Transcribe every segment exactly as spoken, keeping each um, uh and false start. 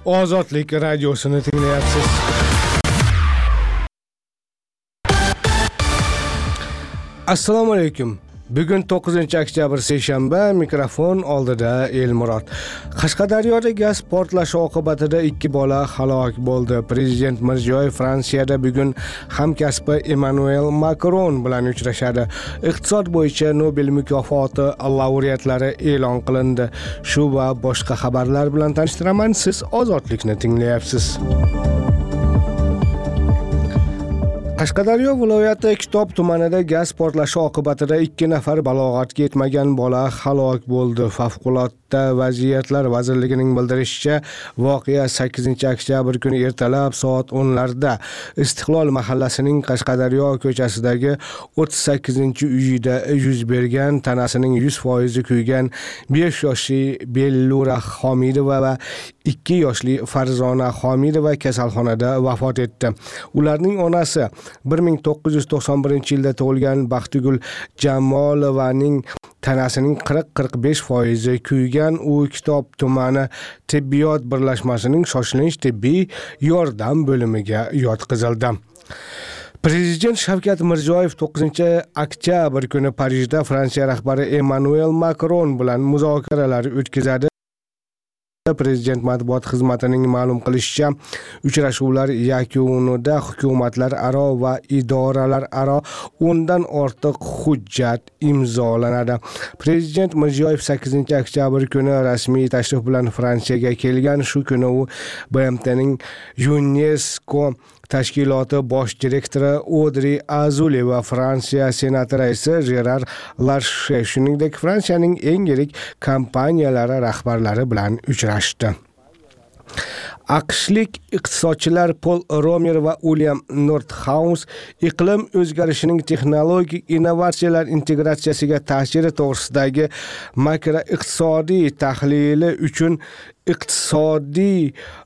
Ozodlik radiosini tinglayapsiz. Assalomu alaykum. Bugun to'qqizinchi oktyabr seshanba, mikrofon oldida Elmurod. Qashqadaryoda gaz portlashi oqibatida ikki bola halok bo'ldi. Prezident Mirziyoyev Fransiyada bugun hamkasbi Emmanuel Macron bilan uchrashadi. Iqtisod bo'yicha Nobel mukofoti laureatlari e'lon qilindi. Shu va boshqa xabarlar bilan tanishtiraman. Siz Ozodlikni tinglayapsiz. Qashqadaryo viloyati Kitob tumanida gaz portlashi oqibatida ikki nafar balog'atga yetmagan bola halok bo'ldi. Favqulodda vaziyatlar vazirligining bildirishicha, voqea sakkizinchi oktyabr kuni ertalab soat o'nlarda Istiqlol mahallasining Qashqadaryo ko'chasidagi o'ttiz sakkizinchi uyida yuz bergan. Tanasining yuz foiz kuygan besh yoshli Bellura Xomidova va ikki yoshli Farzona Xomidova kasalxonada vafot etdi. Ularning onasi bir ming to'qqiz yuz to'qson birinchi yilda tug'ilgan Baxtigul Jamolovaning tanasining qirq qirq besh foiz kuygan. U Kitob tumani tibbiyot birlashmasining shoshilinch tibbiy yordam bo'limiga yotqizildi. Prezident Shavkat Mirziyoyev to'qqizinchi oktyabr kuni Parijda Fransiya rahbari Emmanuel Macron bilan muzokaralar o'tkazadi. Prezident matbuot xizmatining ma'lum qilishicha, uchrashuvlar yakunida hukumatlar aro va idoralar aro o'ndan ortiq hujjat imzolanadi. Prezident Mirziyoyev sakkizinchi oktyabr kuni rasmiy tashrif bilan Fransiyaga kelgan. Shu kuni u B M T'ning UNESCO tashkiloti bosh direktori Audrey Azoulay va Fransiya senati raisi Gerard Larcher, shuningdek Fransiyaning eng yirik kompaniyalari rahbarlari bilan uchrashdi. AQShlik iqtisodchilar Paul Romer va William Nordhaus iqlim o'zgarishining texnologik innovatsiyalar integratsiyasiga ta'siri to'g'risidagi makroiqtisodiy tahlili uchun iqtisodiy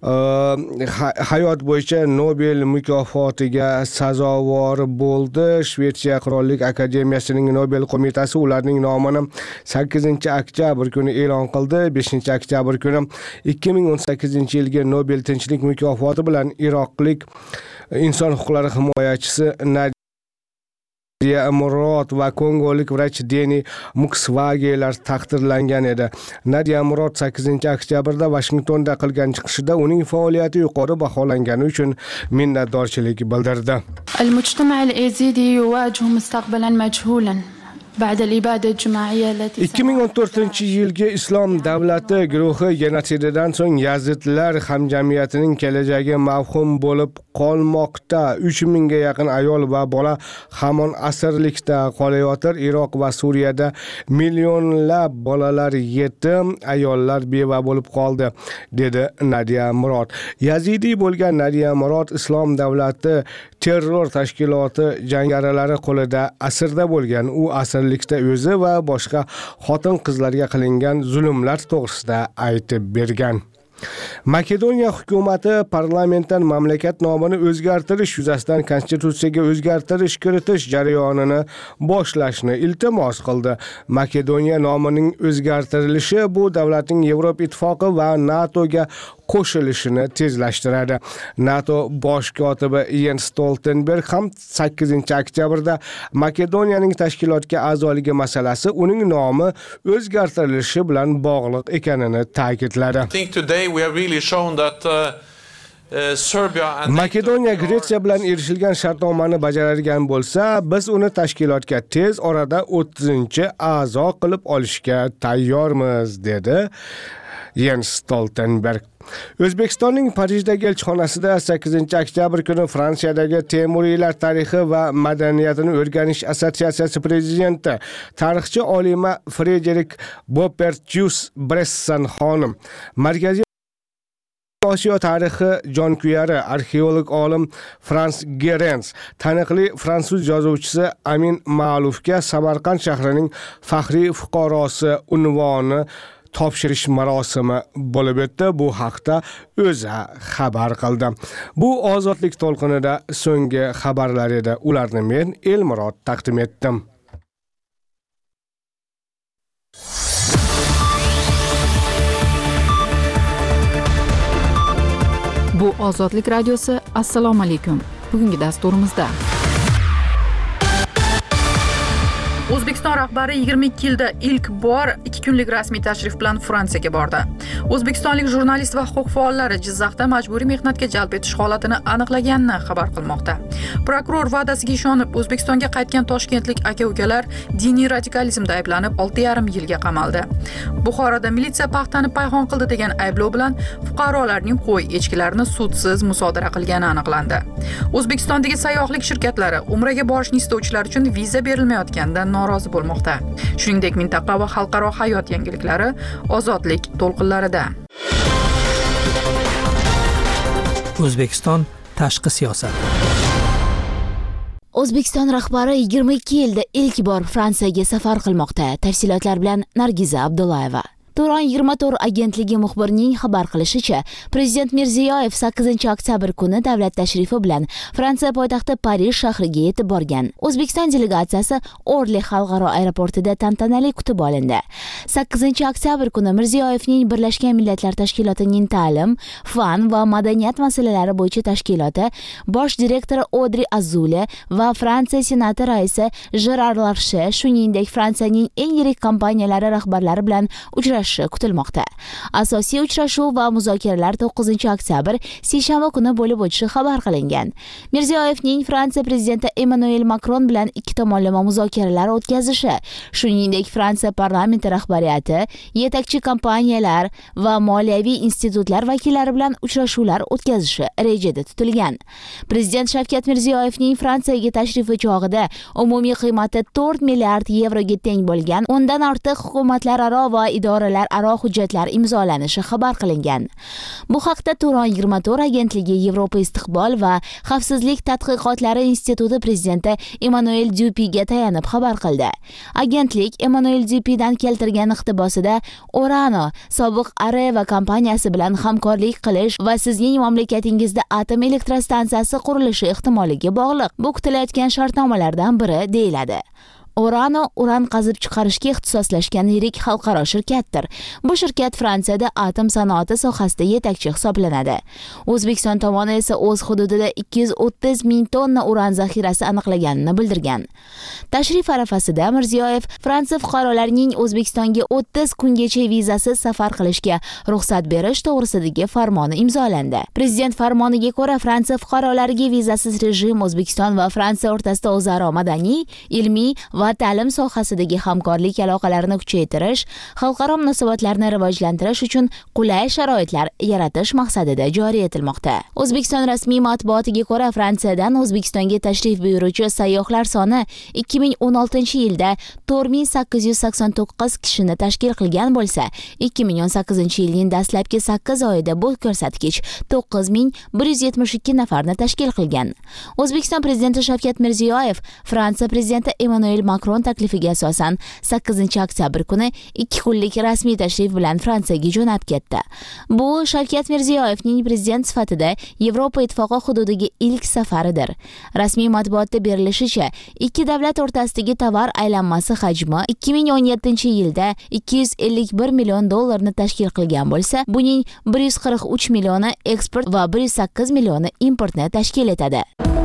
hayot bo'yicha Nobel mukofotiga sazovor bo'ldi. Shvetsiya Qirollik akademiyasining Nobel qo'mitasi ularning nomini sakkizinchi oktyabr kuni e'lon qildi. beshinchi oktyabr kuni ikki ming o'n sakkizinchi yilgi Nobel tinchlik mukofoti bilan iroqlik inson huquqlari himoyachisi Nadia Murod va kongolik vrach Deni Mukwege taqdirlangan edi. Nadia Murod sakkizinchi oktyabrda Washingtonda qilgan chiqishida uning faoliyati yuqori baholangani uchun minnatdorchilik bildirdi. المجتمع الأيزيدي يواجه مستقبلا مجهولا بعد الإبادة الجماعية التي ikki ming o'n to'rtinchi yilgi Islom davlati guruhi genosididan so'ng yazidlar hamjamiyatining kelajagi mavhum bo'lib qolmoqda. uch mingga yaqin ayol va bola hamon asirlikda qolayotir. Iroq va Suriyada millionlab bolalar yetim, ayollar beva bo'lib qoldi, dedi Nadia Murod. Yazidi bo'lgan Nadia Murod Islom davlati terror tashkiloti jangarilari qo'lida asirda bo'lgan. U asirlikda o'zi va boshqa xotin-qizlarga qilingan zulmlar to'g'risida aytib bergan. Makedoniya hukumati parlamentdan mamlakat nomini o'zgartirish yuzasidan konstitutsiyaga o'zgartirish kiritish jarayonini boshlashni iltimos qildi. Makedoniya nomining o'zgartirilishi bu davlatning Yevropa ittifoqi va NATOga qo'shilishini tezlashtiradi. NATO bosh kotibi Jens Stoltenberg ham sakkizinchi oktyabrda Makedoniyaning tashkilotga a'zoligi masalasi uning nomi o'zgartirilishi bilan bog'liq ekanini ta'kidladi. Makedoniya Gretsiya bilan erishilgan shartnomani bajaradigan bo'lsa, biz uni tashkilotga tez orada o'ttizinchi a'zo qilib olishga tayyormiz, dedi Jens Stoltenberg. O'zbekistonning Parijdagi elchixonasida sakkizinchi oktyabr kuni Fransiyadagi Temuriylar tarixi va madaniyatini o'rganish assotsiatsiyasi prezidenti, tarixchi olima Frederik Bopertius Bresson xonim, Markaziy Osiyo tarixi jonkuyari arxeolog olim Frans Gerens, taniqli fransuz yozuvchisi Amin Ma'lufga Samarqand shahrining faxriy fuqarosi unvoni topshirish marosimi bo'lib o'tdi. Bu haqda O'zA xabar qildi. Bu ozodlik to'lqinida so'nggi xabarlar edi. Ularni men Elmurod taqdim etdim. Ozodlik radiosi. Assalomu alaykum. Bugungi dasturimizda O'zbekiston rahbari yigirma ikki yilda ilk bor ikki kunlik rasmiy tashrif bilan Fransiyaga bordi. O'zbekistonlik jurnalist va huquq faollari Jizzaxda majburiy mehnatga jalb etish holatini aniqlaganini xabar qilmoqda. Prokuror va'dasiga ishonib O'zbekistonga qaytgan toshkentlik aka-ukalar diniy radikalizmda ayblanib olti yarim yilga qamaldi. Buxoroda militsiya paxtani payhon qildi degan ayblov bilan fuqarolarning qo'y echkilarini sudsiz musodara qilgani aniqlandi. O'zbekistondagi sayyohlik shirkatlari Umraga borishni istovchilar uchun viza berilmayotganidan norozi bo'lmoqda. Shuningdek, mintaqa va xalqaro hayot yangiliklari Ozodlik to'lqinlarida. O'zbekiston tashqi siyosat. O'zbekiston rahbari yigirma ikki yilda ilk bor Fransiyaga safar qilmoqda. Tafsilotlar bilan Nargiza Abdullayeva. Turon yigirma to'rt agentligi muxbirining xabar qilishicha, Prezident Mirziyoyev sakkizinchi oktyabr kuni davlat tashrifi bilan Fransiya poytaxti Parij shahriga yetib borgan. O'zbekiston delegatsiyasi Orli xalqaro aeroportida tantanali kutib olindi. sakkizinchi oktyabr kuni Mirziyoyevning Birlashgan Millatlar Tashkilotining ta'lim, fan va madaniyat masalalari bo'yicha tashkiloti bosh direktori Odri Azule va Fransiya Senati raisi Gerard Larche, shuningdek Fransiyaning eng yirik kompaniyalari rahbarlari bilan uchrashdi kutilmoqda. Asosiy uchrashuv va muzokaralar to'qqizinchi oktyabr seshanba kuni bo'lib o'tishi xabar qilingan. Mirziyoyevning Fransiya prezidenti Emmanuel Macron bilan ikki tomonlama muzokaralar o'tkazishi, shuningdek Fransiya parlamenti rahbariyati, yetakchi kompaniyalar va moliyaviy institutlar vakillari bilan uchrashuvlar o'tkazishi rejada tutilgan. Prezident Shavkat Mirziyoyevning Fransiyaga tashrifi chog'ida umumiy qiymati to'rt milliard yevroga teng bo'lgan o'ndan ortiq hukumatlararo va idoralar aro hujjatlar imzolanishi xabar qilingan. Bu haqda Turon yigirma to'rt agentligi Yevropa istiqbol va xavfsizlik tadqiqotlari instituti prezidenti Emmanuel Dupiga tayanib xabar qildi. Agentlik Emmanuel Dupidan keltirgan iqtibosida Orano sobiq Areva kompaniyasi bilan hamkorlik qilish va sizning mamlakatingizda atom elektrostansiyasi qurilishi ehtimoliga bog'liq. Bu kutilayotgan shartnomalardan biri deyiladi. Orano uran qazib chiqarishga ixtisoslashgan yirik xalqaro shirkatdir. Bu shirkat Fransiyada atom sanoati sohasida yetakchi hisoblanadi. O'zbekiston tomoni esa o'z hududida ikki yuz o'ttiz ming tonna uran zaxirasi aniqlaganini bildirgan. Tashrif arafasida Mirziyoyev Fransiya fuqarolarining O'zbekistonga o'ttiz kungacha vizasiz safar qilishga ruxsat berish to'g'risidagi farmoni imzolandi. Prezident farmoniga ko'ra Fransiya fuqarolariga vizasiz rejim O'zbekiston va Fransiya o'rtasida o'zaro madaniy, ilmiy va va ta'lim sohasidagi hamkorlik aloqalarini kuchaytirish, xalqaro munosabatlarni rivojlantirish uchun qulay sharoitlar yaratish maqsadida joriy etilmoqda. O'zbekiston rasmiy matbuotiga ko'ra, Fransiyadan O'zbekistonga tashrif buyuruvchi sayyohlar soni ikki ming o'n oltinchi yilda to'rt ming sakkiz yuz sakson to'qqiz kishini tashkil qilgan bo'lsa, ikki ming o'n sakkizinchi yilning dastlabki sakkiz oyida bu ko'rsatkich to'qqiz ming bir yuz yetmish ikki nafarni tashkil qilgan. O'zbekiston prezidenti Shavkat Mirziyoyev Fransiya prezidenti Emmanuel Macron taklifiga asosan sakkizinchi oktyabr kuni ikki kunlik rasmiy tashrif bilan Fransiyaga jo'nab ketdi. Bu Shavkat Mirziyoyevning prezident sifatida Yevropa ittifoqi hududiga ilk safaridir. Rasmiy matbuotda berilishicha, ikki davlat o'rtasidagi tovar aylanmasi hajmi ikki ming o'n yettinchi yilda ikki yuz ellik bir million dollarni tashkil qilgan bo'lsa, buning bir yuz qirq uch millioni eksport va bir yuz sakkiz millioni importni tashkil etadi.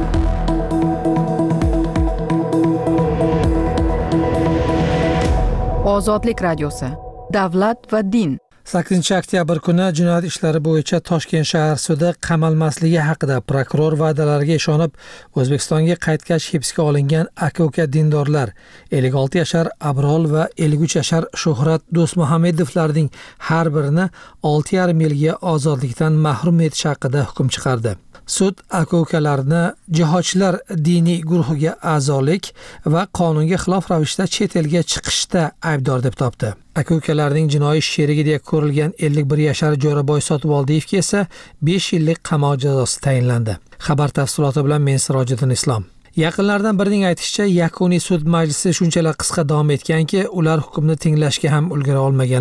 Ozodlik radiosi. Davlat va din. sakkizinchi oktyabr kuni jinoyat ishlari bo'yicha Toshkent shahar sudi qamalmasligi haqida prokuror va'dalariga ishonib O'zbekistonga qaytgach hibsga olingan aka-uka dindorlar ellik olti yashar Abrol va ellik uch yashar Shuhrat Do'stmuhammedovlarning har birini olti yarim yilga ozodlikdan mahrum etish haqida hukm chiqardi. Sud aka-ukalarni jihodchilar diniy guruhiga a'zolik va qonunga xilof ravishda chet elga chiqishda aybdor deb topdi. Aka-ukalarning jinoiy sherigi deya ko'rilgan ellik bir yashar Jo'raboy Sotiboldiyevga esa besh yillik qamoq jazosi tayinlandi. Xabar tafsiloti bilan men Sirojiddin Islom. Yaqinlardan birining aytishicha, yakuniy sud majlisi shunchalar qisqa davom etganki, ular hukmni tinglashga ham ulgura olmaganlar.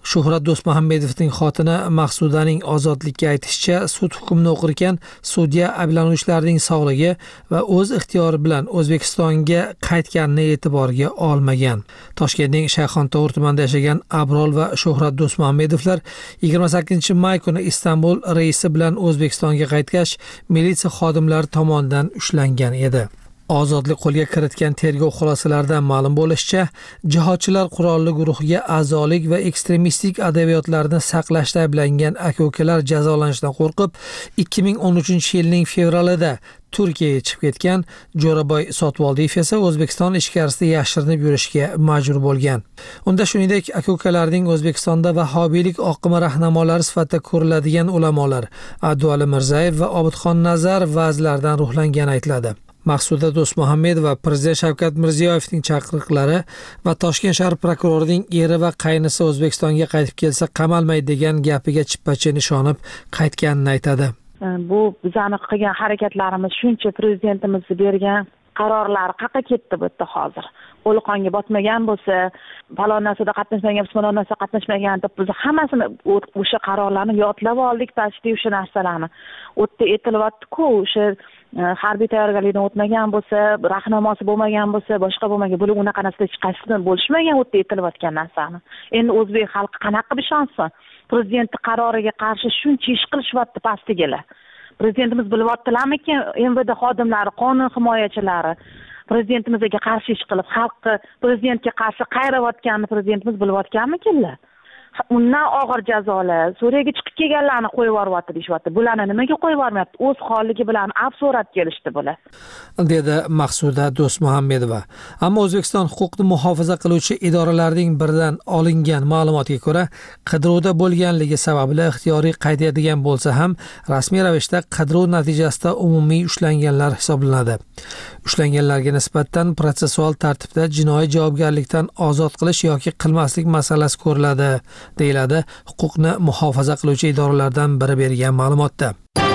Shuhrat Do'stmuhammedovning xotini Maqsudaning ozodlikka aytishicha, sud hukmini o'qir ekan, sudya ayblanuvchilarning sog'ligi va o'z ixtiyori bilan O'zbekistonga qaytganini e'tiborga olmagan. Toshkentning Shayxontohur tumanida yashagan Abrol va Shuhrat Do'stmuhammedovlar yigirma sakkizinchi may kuni Istanbul reysi bilan O'zbekistonga qaytgach, militsiya xodimlari tomonidan ushlangan edi. Ozodlik qo'lga kiritgan tergov xulosalaridan ma'lum bo'lishicha, jihodchilar qurolli guruhiga a'zolik va ekstremistik adabiyotlarni saqlashda ayblangan aka-ukalar jazolanishdan qo'rqib, ikki ming o'n uchinchi yilning fevralida Turkiyaga chiqib ketgan. Jo'raboy Sotvoldiyev esa O'zbekiston ichkarisida yashirinib yurishga majbur bo'lgan. Unda shuningdek, aka-ukalarning O'zbekistonda vahobiylik oqimi rahnamolari sifatida ko'riladigan ulamolar Abduali Mirzayev va Obidxon Nazar va'zlaridan ruhlangani aytiladi. Maqsuda Do'stmuhammedova Prezident Shavkat Mirziyoyevning chaqiriqlari va Toshkent shahar prokurorining eri va qaynisi O'zbekistonga qaytib kelsa qamalmaydi degan gapiga chippa-chin ishonib qaytganini aytadi. Bu bizani qilgan harakatlarimiz shuncha prezidentimiz bergan qarorlar qayerga ketdi bu yerda hozir. Qo'li qonga botmagan bo'lsa, falon narsada qatnashmagan bo'lsa, falon narsada qatnashmagan deb biz hammasini o'sha qarorlarni yodlab oldik, pastda o'sha narsalarni. O'tda aytilyapti-ku, o'sha harbiy tayyorgarlikdan o'tmagan bo'lsa, rahnamosi bo'lmagan bo'lsa, boshqa bo'lmagan, bular unaqa narsada hech qaysidan bo'lishmagan o'tda aytilayotgan narsani. Endi o'zbek xalqi qanaqa ishonsin? Prezidentning qaroriga qarshi shuncha ish qilishyapti pastdagilar. Prezidentimiz bilyaptilarmikin, M V D xodimlari, qonun himoyachilari prezidentimizga qarshi ish qilib, xalqni prezidentga qarshi qayrayotganini prezidentimiz bilyaptganmikinlar? Undan og'ir jazolar, Suriyaga chiqib kelganlarni qo'yib yuboryapti deyapti. Bularni nimaga qo'yib yubormayapti? O'z xonligi bilan af so'rab kelishdi bular. dedi Maqsuda Do'stmuhammedova. Ammo O'zbekiston huquqni muhofaza qiluvchi idoralarining biridan olingan ma'lumotga ko'ra, qidiruvda bo'lganligi sababli ixtiyoriy qaytadigan bo'lsa ham, rasmiy ravishda qidiruv natijasida umumiy ushlanganlar hisoblanadi. Ushlanganlarga nisbatan protsessual tartibda jinoiy javobgarlikdan ozod qilish yoki qilmaslik masalasi ko'riladi, deyiladi huquqni muhofaza qiluvchi idoralardan biri bergan ma'lumotda.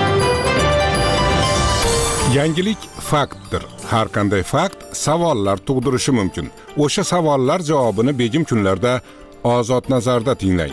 Yangilik faktdir. Har qanday fakt savollar tug'dirishi mumkin. O'sha savollar javobini begim kunlarda Ozod nazarda tinglang.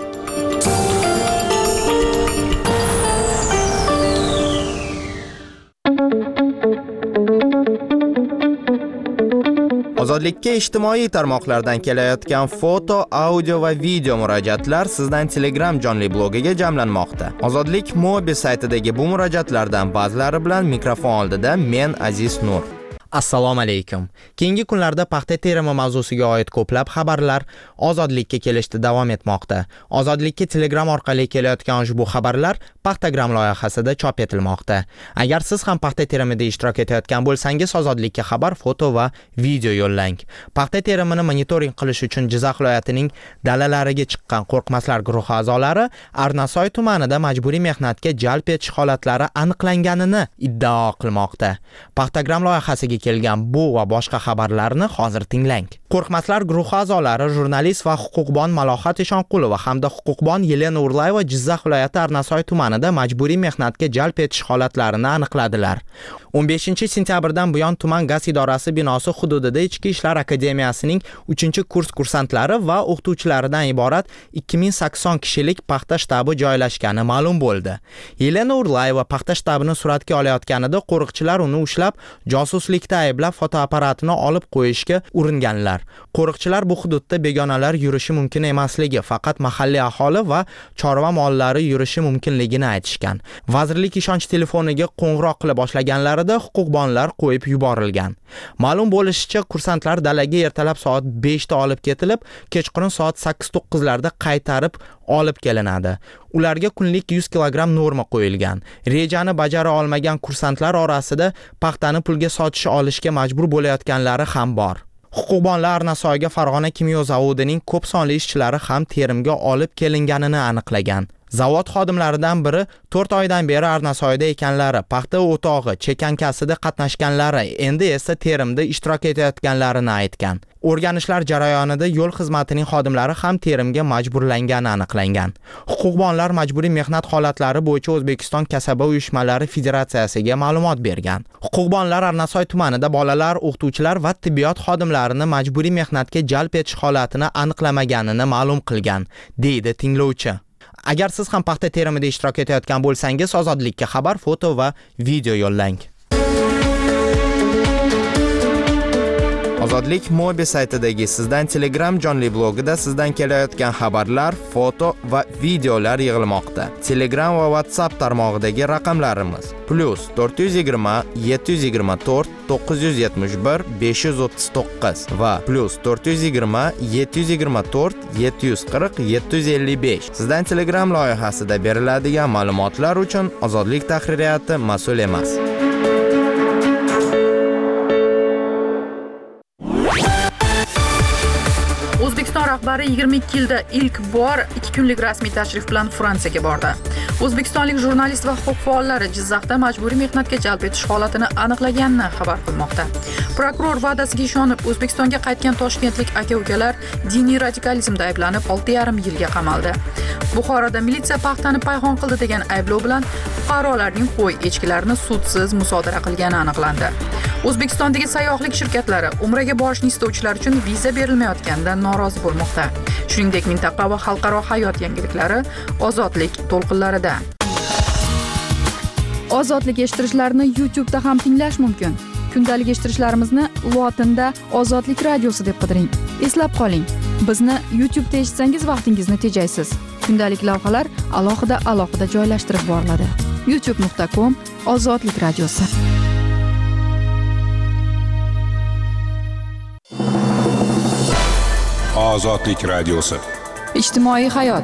Ozodlikka ijtimoiy tarmoqlardan kelayotgan foto, audio va video murojaatlar sizdan Telegram jonli blogiga jamlanmoqda. Ozodlik mobil saytidagi bu murojaatlardan ba'zilari bilan mikrofon oldida men Aziz Nur. Assalomu alaykum. Keyingi kunlarda paxta terimi mavzusiga oid ko'plab xabarlar Ozodlikka kelishda davom etmoqda. Ozodlikka Telegram orqali kelayotgan ushbu xabarlar Paxtagram loyihasida chop etilmoqda. Agar siz ham paxta terimida ishtirok etayotgan bo'lsangiz, Ozodlikka xabar, foto va video yo'llang. Paxta terimini monitoring qilish uchun Jizzax viloyatining dalalariga chiqqan qo'rqmaslar guruhi a'zolari Arnasoy tumanida majburiy mehnatga jalb etish holatlari aniqlanganini iddao qilmoqda. Paxtagram loyihasiga kelgan bu va boshqa xabarlarni hozir tinglang. Qo'rqmaslar guruhi a'zolari jurnalist va huquqbon Malohat Eshonqulova hamda huquqbon Yelena Urlayeva Jizzax viloyati Arnasoy tumanida majburiy mehnatga jalb etish holatlarini aniqladilar. o'n beshinchi sentyabrdan buyon tuman gaz idorasi binosi hududida Ichki ishlar akademiyasining uchinchi kurs kursantlari va o'qituvchilaridan iborat ikki ming sakson kishilik paxta shtabi joylashgani ma'lum bo'ldi. Yelena Urlayeva paxta shtabini suratga olayotganida qo'riqchilar uni ushlab, josuslikda ayblab fotoapparatini olib qo'yishga uringanlar. Qo'riqchilar bu hududda begonalar yurishi mumkin emasligi, faqat mahalliy aholi va chorva mollari yurishi mumkinligini aytishgan. Vazirlik ishonch telefoniga qo'ng'iroq qila boshlaganlarida huquqbonlar qo'yib yuborilgan. Ma'lum bo'lishicha, kursantlar dalaga ertalab soat beshda olib ketilib, kechqurun soat sakkiz to'qqiz larda qaytarib olib kelinadi. Ularga kunlik yuz kilogramm norma qo'yilgan. Rejani bajara olmagan kursantlar orasida paxtani pulga sotish olishga majbur bo'layotganlari ham bor. Huquqbonlar Arnasoyga Farg'ona kimyo zavodining ko'p sonli ishchilari ham terimga olib kelinganini aniqlagan. Zavod xodimlaridan biri to'rt oydan beri Arnasoyda ekanlari, paxta o'tog'i, chekankasida qatnashganlari, endi esa terimda ishtirok etayotganlarini aytgan. O'rganishlar jarayonida yo'l xizmatining xodimlari ham terimga majburlangani aniqlangan. Huquqbonlar majburiy mehnat holatlari bo'yicha O'zbekiston kasaba uyushmalari federatsiyasiga ma'lumot bergan. Huquqbonlar Arnasoy tumanida bolalar, o'qituvchilar va tibbiyot xodimlarini majburiy mehnatga jalb etish holatini aniqlamaganini ma'lum qilgan, deydi tinglovchi. Agar siz ham paxta terimida ishtirok etayotgan bo'lsangiz, Ozodlikka xabar, foto va video yo'llang. Ozodlik Mobi saytidagi Sizdan Telegram jonli blogida sizdan kelayotgan xabarlar, foto va videolar yig'ilmoqda. Telegram va WhatsApp tarmog'idagi raqamlarimiz plus to'rt yuz yigirma yetti yuz yigirma to'rt to'qqiz yuz yetmish bir besh yuz o'ttiz to'qqiz va plus to'rt yuz yigirma yetti yuz yigirma to'rt yetti yuz qirq yetti yuz ellik besh. Sizdan Telegram loyihasida beriladigan ma'lumotlar uchun Ozodlik tahririyati mas'ul emas. O'zbekiston rahbari yigirma ikki yilda ilk bor ikki kunlik rasmiy tashrif bilan Fransiyaga bordi. O'zbekistonlik jurnalist va huquq faollari Jizzaxda majburiy mehnatga jalb etish holatini aniqlaganini xabar qilmoqda. Prokuror va'dasiga ishonib O'zbekistonga qaytgan toshkentlik aka-ukalar diniy radikalizmda ayblanib olti yarim yilga qamaldi. Buxoroda militsiya paxtani payhon qildi degan ayblov bilan fuqarolarning qo'y echkilarini sudsiz musodara qilgani aniqlandi. O'zbekistondagi sayyohlik shirkatlari Umraga borishni istovchilar uchun viza berilmayotganidan norozi bo'lmoqda. Shuningdek, mintaqa va xalqaro hayot yangiliklari Ozodlik to'lqinlarida. Ozodlik eshittirishlarni YouTube da ham tinglash mumkin. Kundalik eshittirishlarimizni lotinda Ozodlik radiosi deb qidiring. Eslab qoling, bizni YouTube da eshitsangiz vaqtingizni tejaysiz. Kundalik lavhalar alohida alohida joylashtirib boriladi. youtube nuqta com Ozodlik radiosi. Ozodlik radiosi. Ijtimoiy hayot.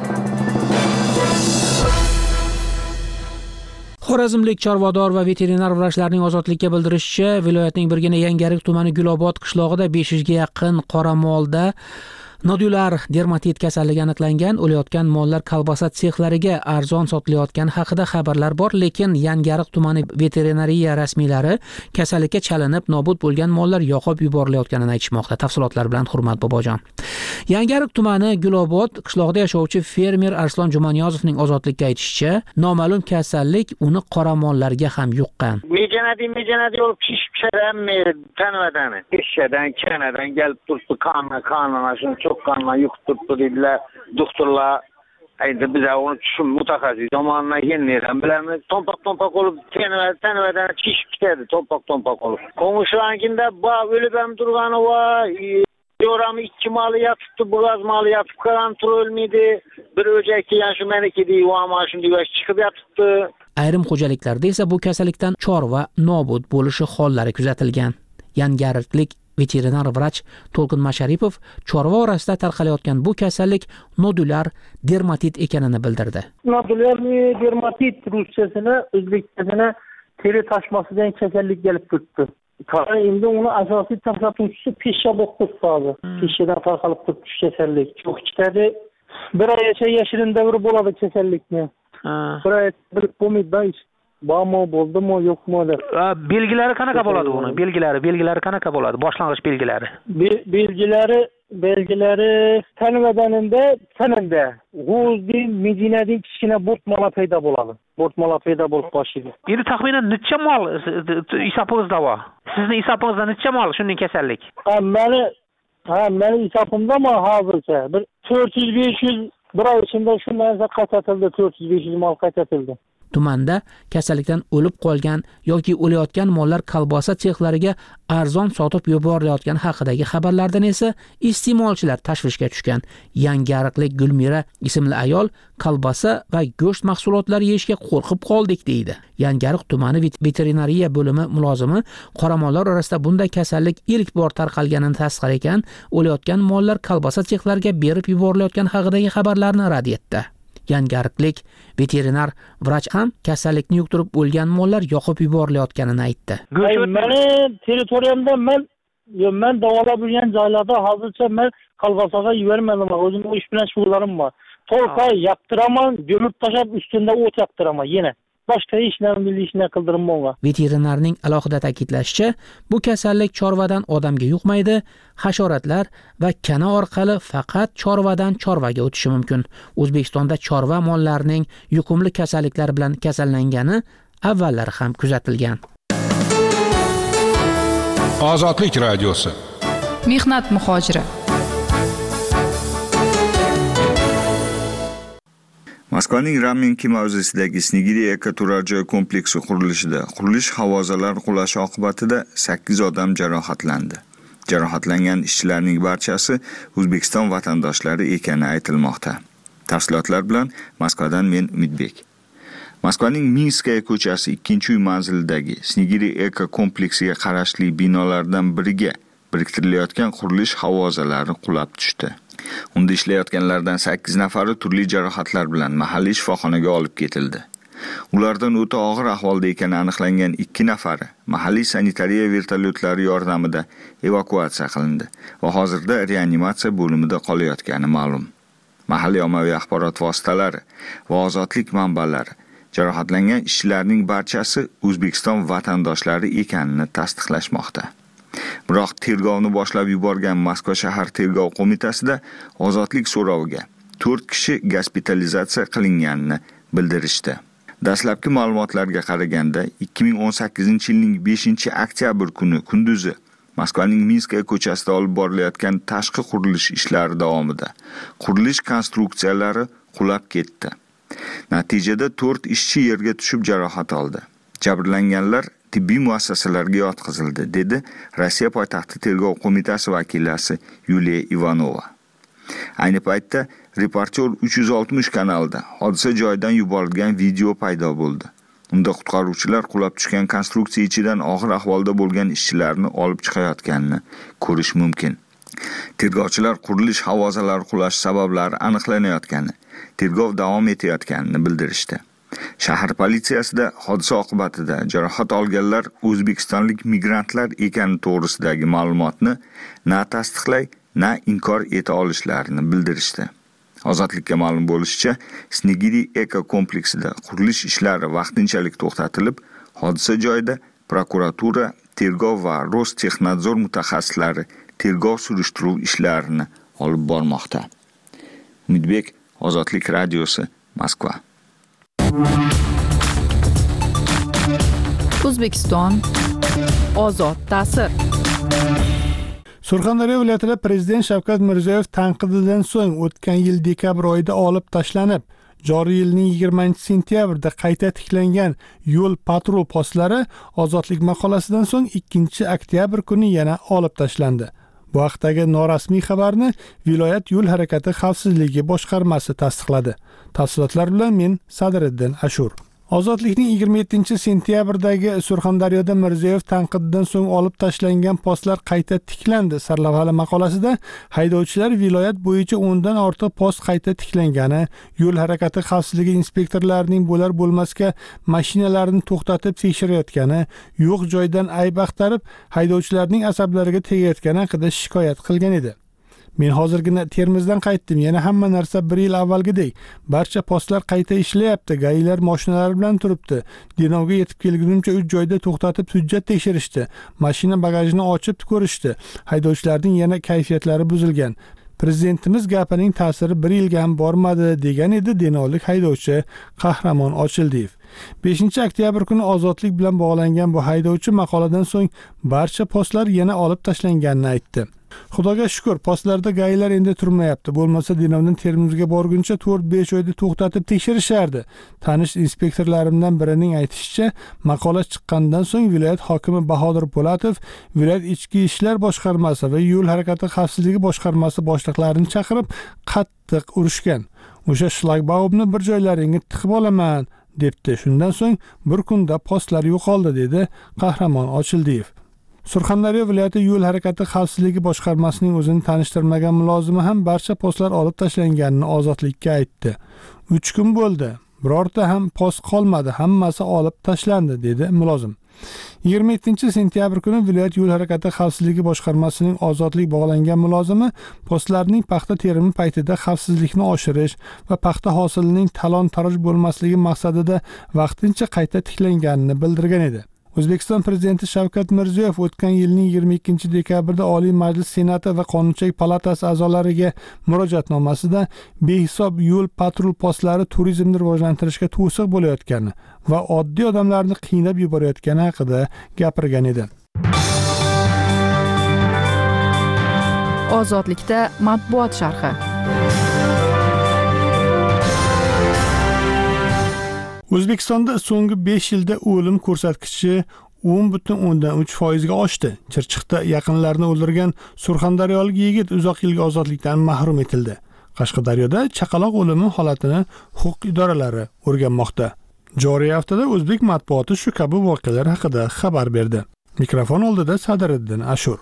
Xorazmlik chorvador va veterinar vrachlarning Ozodlikka bildirishicha, viloyatning Birgina Yangarik tumani Gulobod qishlog'ida besh yuzga yaqin qoramolda nodular dermatit kasalligi aniqlangan. O'layotgan mollar kolbasa sexlariga arzon sotilayotgani haqida xabarlar bor, lekin Yangarik tumani veterinariya rasmiylari kasallikka chalinib nobud bo'lgan mollar yoqib yuborilayotganini aytishmoqda. Tafsilotlar bilan Hurmat Bobojon. Yangarik tumani Gulobod qishlog'ida yashovchi fermer Arslon Jumaniyozovning Ozodlikka aytishicha, noma'lum kasallik uni qoramollarga ham yuqqan. Mejanadi mejanadi olib pishib-pishirib tanvadan, ishdan, kanadan kelib turibdi, qonni, qonni shuni cho'qqanlar yuqib turibdi dedilar. Doktorlar aytdi, biz uni tushun mutaxassis tomonidan kelmaydi. Bilamiz, to'mpoq-to'mpoq olib tanvadan pishib ketadi, to'mpoq-to'mpoq olib. Qo'ng'ishlanginda ba o'lib ham turgani va yo'ram ikki mali yotibdi, bu gaz mali yotib qolgan turolmaydi. Bir o'jak kelgan shu meniki deydi, va mana shunday vash chiqib yotibdi. Ayrim xo'jaliklarda esa bu kasallikdan chorva nobud bo'lishi hollari kuzatilgan. Yangariklik veterinar vrach To'lqin Masharipov chorva orasida tarqalayotgan bu kasallik nodular dermatit ekanini bildirdi. Nodular dermatit ruschasini, o'zbekchasini teri tashmasidan kasallik kelib turibdi. Endi uni asosiy tarqatuvchisi peshsha bo'lib turibdi. Peshshadan tarqalib turibdi kasallik. Cho'qchitadi. Bir oygacha yashirinda bir bo'ladi kasallikni. Bir oy bilib bo'lmaydi. Bormi, bo'ldimi, yo'qmi deb. Belgilari qanaqa bo'ladi uni? Belgilari, belgilari qanaqa bo'ladi? Boshlang'ich belgilari. Belgilari, belgilari tan badanida, tanada g'o'zdin, medinadin kichkina bo'rtmola paydo bo'ladi. Bo'rtmola paydo bo'lib boshlaydi. Endi taxminan necha mol hisobingizda bor? Sizning hisobingizda necha mol shunday kasallik? Ha, meni ha, meni hisobimda mo hozircha bir to'rt yuz besh yuz bir oy ichida shu narsa qaytatildi, to'rt yuz besh yuz mol qaytatildi. Tumanda kasallikdan o'lib qolgan yoki o'layotgan mollar kolbasa sexlariga arzon sotib yuborilayotgani haqidagi xabarlardan esa iste'molchilar tashvishga tushgan. Yangariklik Gulmira ismli ayol kolbasa va go'sht mahsulotlari yeyishga qo'rqib qoldik deydi. Yangarik tumani veterinariya bo'limi mulozimi qoramollar orasida bunday kasallik ilk bor tarqalganini tasdiqlar ekan, o'layotgan mollar kolbasa sexlariga berib yuborilayotgani haqidagi xabarlarni rad etdi. Yangariklik veterinar vrach ham kasallikni yuqtirib o'lgan mollar yoqib yuborilayotganini aytdi. Meni territoriyamda men men davolab yurgan joylarda hozircha men kolbasaga yubormadim. O'zim ish bilan shug'ullarim bor. Tolkay yaptıraman, gömüp taşab üstünde o't yaptıraman yine. Boshqa hech nima bilishni qildirmayman. Veterinarning alohida ta'kidlashicha, bu kasallik chorvadan odamga yuqmaydi, hasharotlar va kana orqali faqat chorvadan chorvaga o'tishi mumkin. O'zbekistonda chorva mollarining yuqumli kasalliklar bilan kasallangani avvallari ham kuzatilgan. Ozodlik radiosi. Mehnat muhojiri. Moskvaning Ramenki mavzesidagi Snegiri ekoturar joy kompleksi qurilishida qurilish havozalari qulashi oqibatida sakkiz odam jarohatlandi. Jarohatlangan ishchilarning barchasi O'zbekiston vatandoshlari ekani aytilmoqda. Tafsilotlar bilan Moskvadan men Umidbek. Moskvaning Minskaya ko'chasi ikkinchi uy manzilidagi Snegiri eko kompleksiga qarashli binolardan biriga biriktirilayotgan qurilish havozalari qulab tushdi. Unda ishlayotganlardan sakkiz nafari turli jarohatlar bilan mahalliy shifoxonaga olib ketildi. Ulardan o'ta og'ir ahvolda ekani aniqlangan ikki nafari mahalliy sanitariya vertolyotlari yordamida evakuatsiya qilindi va hozirda reanimatsiya bo'limida qolayotgani ma'lum. Mahalliy ommaviy axborot vositalari va ozodlik manbalari jarohatlangan ishchilarning barchasi O'zbekiston vatandoshlari ekanini tasdiqlashmoqda. Biroq tergovni boshlab yuborgan Moskva shahar tergov qo'mitasida ozodlik so'roviga to'rt kishi gospitalizatsiya qilinganini bildirishdi. Dastlabki ma'lumotlarga qaraganda ikki ming o'n sakkizinchi yilning beshinchi oktyabr kuni kunduzi Moskvaning Minskaya ko'chasida olib borilayotgan tashqi qurilish ishlari davomida qurilish konstruksiyalari qulab ketdi. Natijada to'rt ishchi yerga tushib jarohat oldi. Jabrlanganlar tibbiy muassasalarga yotqizildi, dedi Rossiya poytaxti tergov qo'mitasi vakilasi Yuliya Ivanova. Ayni paytda Reporter uch yuz oltmish kanalida hodisa joyidan yuborilgan video paydo bo'ldi. Unda qutqaruvchilar qulab tushgan konstruksiya ichidan og'ir ahvolda bo'lgan ishchilarni olib chiqayotganini ko'rish mumkin. Tergovchilar qurilish havozalari qulash sabablari aniqlanayotgani, tergov davom etayotganini bildirishdi. Shahar politsiyasida hodisa oqibatida jarohat olganlar o'zbekistonlik migrantlar ekani to'g'risidagi ma'lumotni na tasdiqlay, na inkor eta olishlarini bildirishdi. Ozodlikka ma'lum bo'lishicha, Snegiri eko kompleksida qurilish ishlari vaqtinchalik to'xtatilib, hodisa joyida prokuratura, tergov va Rostexnadzor mutaxassislari tergov surishtiruv ishlarini olib bormoqda. Umidbek, Ozodlik radiosi, Moskva. O'zbekiston ozod ta'sir. Surxondaryo viloyatida Prezident Shavkat Mirziyoyev tanqididan so'ng o'tgan yil dekabr oyida olib tashlanib, joriy yilning yigirmanchi sentyabrda qayta tiklangan yo'l patrul postlari ozodlik maqolasidan so'ng ikkinchi oktyabr kuni yana olib tashlandi. Bu haqdagi norasmiy xabarni viloyat yo'l harakati xavfsizligi boshqarmasi tasdiqladi. Tafsilotlar bilan men Sadriddin Ashur. Ozodlikning yigirma yettinchi sentyabrdagi Surxondaryoda Mirziyoyev tanqididan so'ng olib tashlangan postlar qayta tiklandi sarlavhali maqolasida haydovchilar viloyat bo'yicha o'ndan ortiq post qayta tiklangani, yo'l harakati xavfsizligi inspektorlarining bo'lar bo'lmasga mashinalarini to'xtatib tekshirayotgani, yo'q joydan ayb axtarib haydovchilarning asablariga tegayotgani haqida shikoyat qilgan edi. Men hozirgina Termizdan qaytdim. Yana hamma narsa bir yil avvalgidek. Barcha postlar qayta ishlayapti. Gayilar mashinalari bilan turibdi. Denovga yetib kelgunimcha uch joyda to'xtatib hujjat tekshirishdi. Mashina bagajini ochib ko'rishdi. Haydovchilarning yana kayfiyatlari buzilgan. Prezidentimiz gapining ta'siri bir yilga ham bormadi, degan edi denovlik haydovchi Qahramon Ochildiyev. beshinchi oktyabr kuni ozodlik bilan bog'langan bu haydovchi maqoladan so'ng barcha postlar yana olib tashlanganini aytdi. Xudoga shukr, postlarda gayilar endi turmayapti. Bo'lmasa Denovdan Termizga borguncha to'rt besh oyda to'xtatib tekshirishardi. Tanish inspektorlarimdan birining aytishicha, maqola chiqqandan so'ng viloyat hokimi Bahodir Po'latov viloyat ichki ishlar boshqarmasi va yo'l harakati xavfsizligi boshqarmasi boshliqlarini chaqirib qattiq urishgan. O'sha shlagbaumni bir joylaringga tiqib olaman debdi. Shundan so'ng bir kunda postlar yo'qoldi, dedi Qahramon Ochildiyev. Surxondaryo viloyati yo'l harakati xavfsizligi boshqarmasining o'zini tanishtirmagan mulozimi ham barcha postlar olib tashlanganini ozodlikka aytdi. uch kun bo'ldi. Birorta ham post qolmadi, hammasi olib tashlandi, dedi mulozim. yigirma yettinchi sentyabr kuni viloyat yo'l harakati xavfsizligi boshqarmasining ozodlik bog'langan mulozimi postlarning paxta terimi paytida xavfsizlikni oshirish va paxta hosilining talon-taroj bo'lmasligi maqsadida vaqtincha qayta tiklanganini bildirgan edi. O'zbekiston Prezidenti Shavkat Mirziyoyev o'tgan yilning yigirma ikkinchi dekabrda Oliy Majlis Senati va Qonunchilik palatasi a'zolariga murojaatnomasida behisob yo'l patrul postlari turizmni rivojlantirishga to'siq bo'layotgani va oddiy odamlarni qiynab yuborayotgani haqida gapirgan edi. Ozodlikda matbuot sharhi. O'zbekistonda so'nggi besh yilda o'lim ko'rsatkichi o'n butun o'ndan uch foizga oshdi. Chirchiqda yaqinlarini o'ldirgan surxondaryolik yigit uzoq yilga ozodlikdan mahrum etildi. Qashqadaryoda chaqaloq o'limi holatini huquq idoralari o'rganmoqda. Joriy haftada o'zbek matbuoti shu kabi voqealar haqida xabar berdi. Mikrofon oldida Sadiriddin Ashur.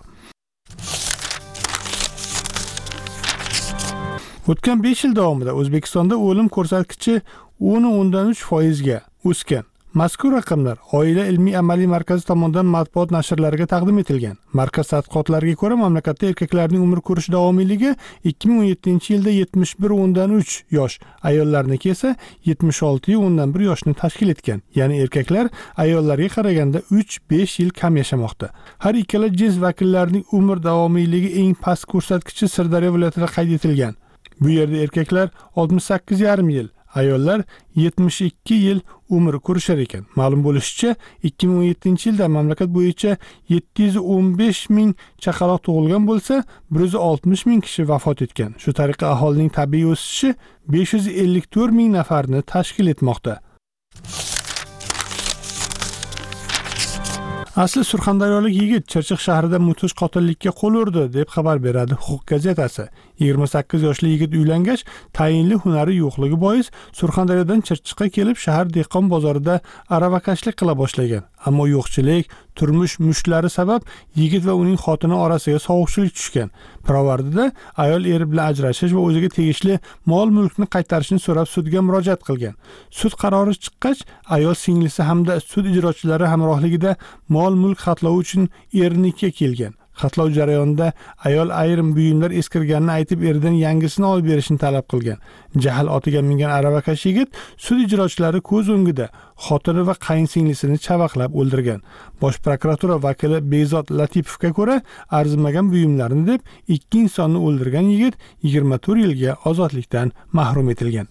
O'tgan besh yil davomida O'zbekistonda o'lim ko'rsatkichi o'n o'ndan uch foizga o'sgan. Mazkur raqamlar Oila ilmiy amaliy markazi tomonidan matbuot nashrlariga taqdim etilgan. Markaz tadqiqotlariga ko'ra, mamlakatda erkaklarning umr ko'rish davomiyligi ikki ming o'n yettinchi yilda yetmish bir o'ndan uch yosh, ayollarniki esa yetmish olti o'ndan bir yoshni tashkil etgan. Ya'ni erkaklar ayollarga qaraganda uch besh yil kam yashamoqda. Har ikkala jins vakillarining umr davomiyligi eng past ko'rsatkichi Sirdaryo viloyatida qayd etilgan. Bu yerda erkaklar oltmish sakkiz yarim yil, ayollar yetmish ikki yil umr ko'rishar ekan. Ma'lum bo'lishicha, ikki ming o'n yettinchi yilda mamlakat bo'yicha yetti yuz o'n besh ming chaqaloq tug'ilgan bo'lsa, bir yuz oltmish ming kishi vafot etgan. Shu tariqa aholining tabiiy o'sishi besh yuz ellik to'rt ming nafarni tashkil etmoqda. Asli surxondaryolik yigit Chirchiq shahrida mudhish qotillikka qo'l urdi deb xabar beradi Huquq gazetasi. yigirma sakkiz yoshli yigit uylangach, tayinli hunari yo'qligi bois Surxondaryodan Chirchiqqa kelib shahar dehqon bozorida aravakashlik qila boshlagan. Ammo yo'qchilik, turmush mushtlari sabab yigit va uning xotini orasiga sovuqchilik tushgan. Pirovardida ayol eri bilan ajrashish va o'ziga tegishli mol-mulkni qaytarishni so'rab sudga murojaat qilgan. Sud qarori chiqqach, ayol singlisi hamda sud ijrochilari hamrohligida mol-mulk xatlovi uchun erinikiga kelgan. Xatlov jarayonida ayol ayrim buyumlar eskirganini aytib eridan yangisini olib berishni talab qilgan. Jahl otiga mingan aravakash yigit sud ijrochilari ko'z o'ngida xotini va qayinsinglisini chavaqlab o'ldirgan. Bosh prokuratura vakili Bezod Latipovga ko'ra, arzimagan buyumlarni deb ikki insonni o'ldirgan yigit yigirma to'rt yilga ozodlikdan mahrum etilgan.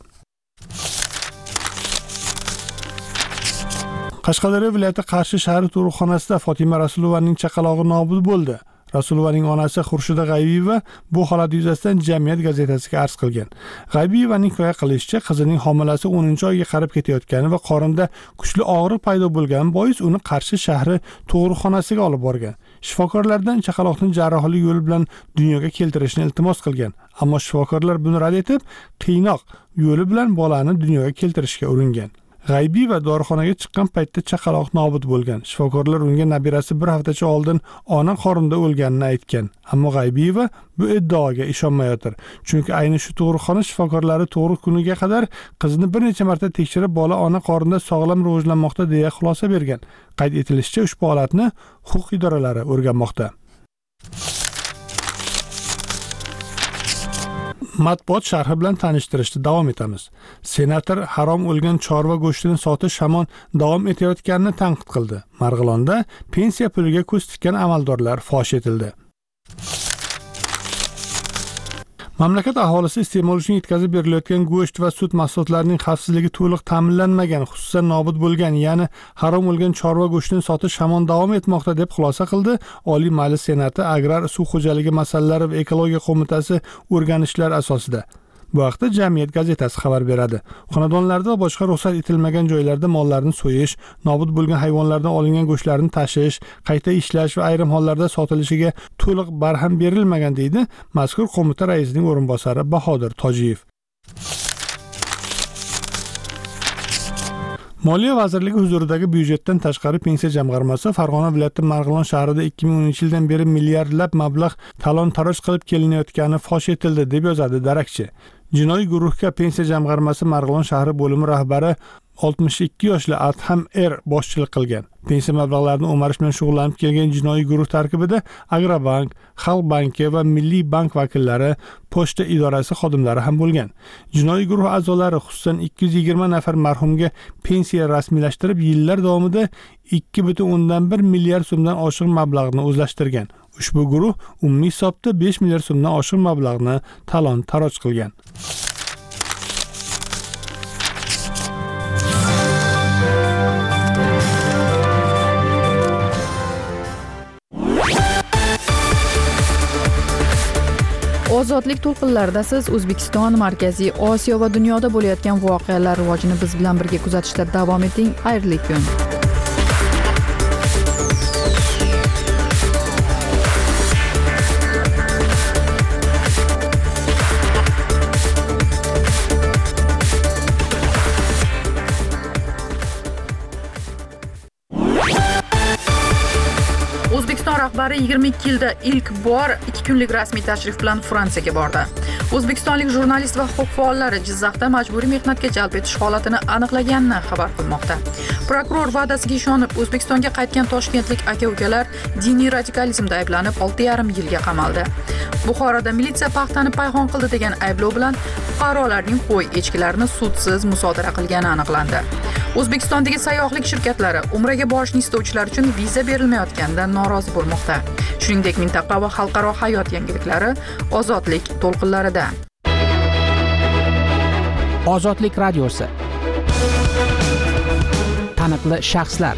Qashqadaryo viloyati Qarshi shahri tug'ruqxonasida Fotima Rasulovaning chaqalog'i nobud bo'ldi. Rasulovaning onasi Xurshida G'aybiyeva bu holat yuzasidan Jamiyat gazetasiga arz qilgan. G'aybiyevaning hikoya qilishicha, qizining homilasi o'ninchi oyga qarab ketayotgani va qorinda kuchli og'riq paydo bo'lgani bois uni Qarshi shahri tug'ruqxonasiga olib borgan. Shifokorlardan chaqaloqni jarrohlik yo'li bilan dunyoga keltirishni iltimos qilgan, ammo shifokorlar buni rad etib, qiynoq yo'li bilan bolani dunyoga keltirishga uringan. G'aybiyeva dorixonaga chiqqan paytda chaqaloq nobud bo'lgan. Shifokorlar unga nabirasi bir haftacha oldin ona qorinda o'lganini aytgan. Ammo G'aybiyeva bu iddaoga ishonmayotir. Chunki ayni shu tug'ruqxona shifokorlari tug'ruq kuniga qadar qizni bir necha marta tekshirib, bola ona qorinda sog'lom rivojlanmoqda deya xulosa bergan. Qayd etilishicha, ushbu holatni huquq idoralari o'rganmoqda. Matbuot sharhi bilan tanishtirishda davom etamiz. Senator harom o'lgan chorva go'shtini sotish hamon davom etayotganini tanqid qildi. Marg'ilonda pensiya puliga ko'z tikkan amaldorlar fosh etildi. Mamlakat aholisi iste'mol uchun yetkazib berilayotgan go'sht va sut mahsulotlarining xavfsizligi to'liq ta'minlanmagan, xususan nobud bo'lgan, ya'ni harom o'lgan chorva go'shtini sotish hamon davom etmoqda deb xulosa qildi Oliy Majlis Senati Agrar suv xo'jaligi masalalari va ekologiya qo'mitasi o'rganishlar asosida. Bu haqda Jamiyat gazetasi xabar beradi. Xonadonlarda va boshqa ruxsat etilmagan joylarda mollarni so'yish, nobud bo'lgan hayvonlardan olingan go'shtlarni tashish, qayta ishlash va ayrim hollarda sotilishiga to'liq barham berilmagan deydi mazkur qo'mita raisining o'rinbosari Bahodir Tojiyev. Moliya vazirligi huzuridagi byudjetdan tashqari pensiya jamg'armasi Farg'ona viloyati Marg'ilon shahrida ikki ming o'ninchi yildan beri milliardlab mablag' talon-taroj qilib kelinayotgani fosh etildi deb yozadi darakchi. Jinoiy guruhga pensiya jamg'armasi Marg'ilon shahri bo'limi rahbari oltmish ikki yoshli Adham Er boshchilik qilgan. Pensiya mablag'larini o'marish bilan shug'ullanib kelgan jinoiy guruh tarkibida Agrobank, Xalq banki va Milliy bank vakillari, pochta idorasi xodimlari ham bo'lgan. Jinoiy guruh a'zolari xususan ikki yuz yigirma nafar marhumga pensiya rasmiylashtirib, yillar davomida ikki butun o'ndan bir milliard so'mdan oshiq mablag'ni o'zlashtirgan. Ushbu guruh umumiy hisobda besh milliard so'mdan oshiq mablag'ni talon-taroj qilgan. Ozodlik to'lqinlarida siz O'zbekiston, Markaziy Osiyo va dunyoda bo'layotgan voqealar rivojini biz bilan birga kuzatishda davom eting. Xayrli kun. O'zbekiston rahbari yigirma ikki yilda ilk bor ikki kunlik rasmiy tashrif bilan Fransiyaga bordi. O'zbekistonlik jurnalist va huquq faollari Jizzaxda majburiy mehnatga jalb etish holatini aniqlaganini xabar qilmoqda. Prokuror va'dasiga ishonib O'zbekistonga qaytgan toshkentlik aka-ukalar diniy radikalizmda ayblanib olti yarim yilga qamaldi. Buxoroda militsiya paxtani payhon qildi degan ayblov bilan fuqarolarning qo'y echkilarini sudsiz musodara qilgani aniqlandi. O'zbekistondagi sayyohlik shirkatlari Umraga borishni istovchilar uchun viza berilmayotganidan norozi bo'lmoqda. Shuningdek, mintaqa va xalqaro hayot yangiliklari Ozodlik to'lqinlarida. Ozodlik radiosi. Taniqli shaxslar.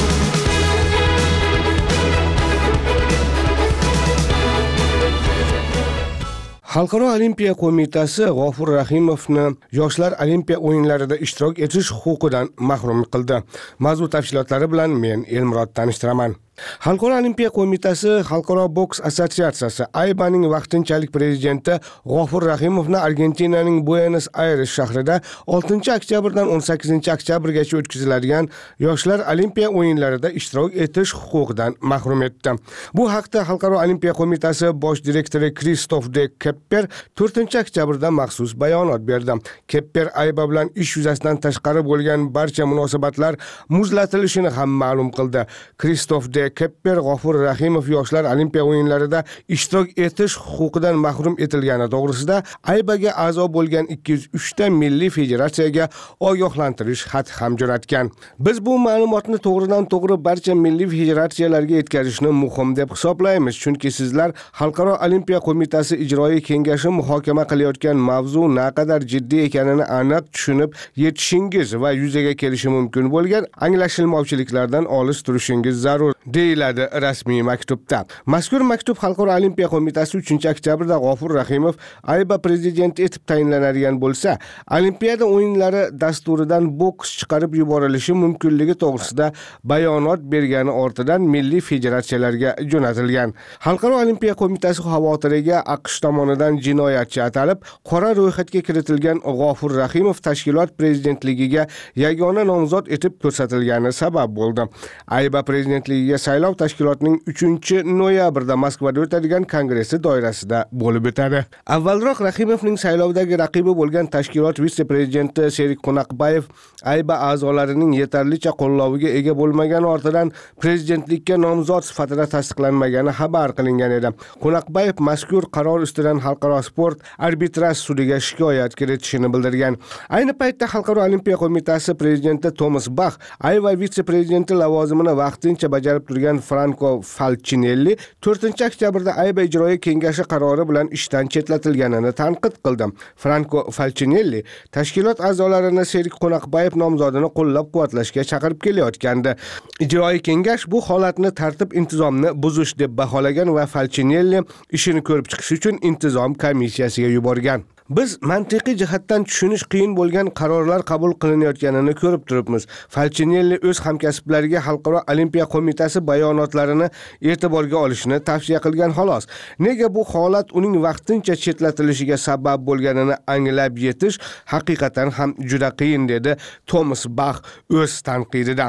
Xalqaro olimpiya qo'mitasi G'ofur Rahimovni yoshlar olimpiya o'yinlarida ishtirok etish huquqidan mahrum qildi. Mavzu tafsilotlari bilan men Elmurod tanishtiraman. Xalqaro olimpiya qo'mitasi Xalqaro boks assotsiatsiyasi A I B A'ning vaqtinchalik prezidenti G'ofur Rahimovni Argentinaning Buenos Aires shahrida oltinchi oktyabrdan o'n sakkizinchi oktyabrgacha o'tkaziladigan yoshlar olimpiya o'yinlarida ishtirok etish huquqidan mahrum etdi. Bu haqda Xalqaro olimpiya qo'mitasi bosh direktori Kristof de Kepper to'rtinchi oktyabrda maxsus bayonot berdi. Kepper A I B A bilan ish yuzasidan tashqari bo'lgan barcha munosabatlar muzlatilishini ham ma'lum qildi. Kristof de Kepper G'ofur Rahimov yoshlar olimpiya o'yinlarida ishtirok etish huquqidan mahrum etilgani to'g'risida A I B A'ga a'zo bo'lgan ikki yuz uch ta milliy federatsiyaga ogohlantirish xati ham jo'natgan. Biz bu ma'lumotni to'g'ridan to'g'ri barcha milliy federatsiyalarga yetkazishni muhim deb hisoblaymiz, chunki sizlar Xalqaro olimpiya qo'mitasi ijroiy kengashi muhokama qilayotgan mavzu naqadar jiddiy ekanini aniq tushunib yetishingiz va yuzaga kelishi mumkin bo'lgan anglashilmovchiliklardan olis turishingiz zarur, deyiladi rasmiy maktubda. Mazkur maktub Xalqaro olimpiya qo'mitasi uchinchi oktyabrda G'ofur Rahimov A I B A prezidenti etib tayinlanadigan bo'lsa, Olimpiada o'yinlari dasturidan boks chiqarib yuborilishi mumkinligi to'g'risida bayonot bergani ortidan milliy federatsiyalarga jo'natilgan. Xalqaro olimpiya qo'mitasi xavotiriga AQSh tomonidan jinoyatchi atalib, qora ro'yxatga kiritilgan G'ofur Rahimov tashkilot prezidentligiga yagona nomzod etib ko'rsatilgani sabab bo'ldi. A I B A prezidentligiga saylov tashkilotining uchinchi noyabrda Moskvada o'tadigan kongressi doirasida bo'lib o'tadi. Avvalroq Rahimovning saylovdagi raqibi bo'lgan tashkilot vitse-prezidenti Sherik Qunaqbayev A I B A a'zolarining yetarlicha qo'lloviga ega bo'lmagani ortidan prezidentlikka nomzod sifatida tasdiqlanmagani xabar qilingan edi. Qunaqbayev mazkur qaror ustidan xalqaro sport arbitraj sudiga shikoyat kiritishini bildirgan. Ayni paytda Xalqaro olimpiya qo'mitasi prezidenti Tomas Bach A I B A vitse-prezidenti lavozimini vaqtincha bajarib turgan Franco Falcinelli to'rtinchi oktyabrda A I B A ijroiy kengashi qarori bilan ishdan chetlatilganini tanqid qildi. Franco Falcinelli tashkilot a'zolarini Sherik Qunaqbayev nomzodini qo'llab-quvvatlashga chaqirib kelayotgandi. Ijroiy kengash bu holatni tartib intizomni buzish deb baholagan va Falcinelli ishini ko'rib chiqish uchun intizom komissiyasiga yuborgan. Biz mantiqiy jihatdan tushunish qiyin bo'lgan qarorlar qabul qilinayotganini ko'rib turibmiz. Falcinelli o'z hamkasblariga Xalqaro olimpiya qo'mitasi bayonotlarini e'tiborga olishni tavsiya qilgan xolos. Nega bu holat uning vaqtincha chetlatilishiga sabab bo'lganini anglab yetish haqiqatan ham juda qiyin, dedi Tomas Bach o'z tanqidida.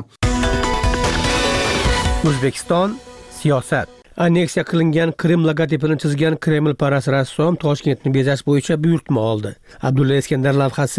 O'zbekiston siyosat. Anneksiya qilingan Krim logotipini chizgan Kreml parasi rassom Toshkentni bezash bo'yicha buyurtma oldi. Abdulla Iskandar lavhasi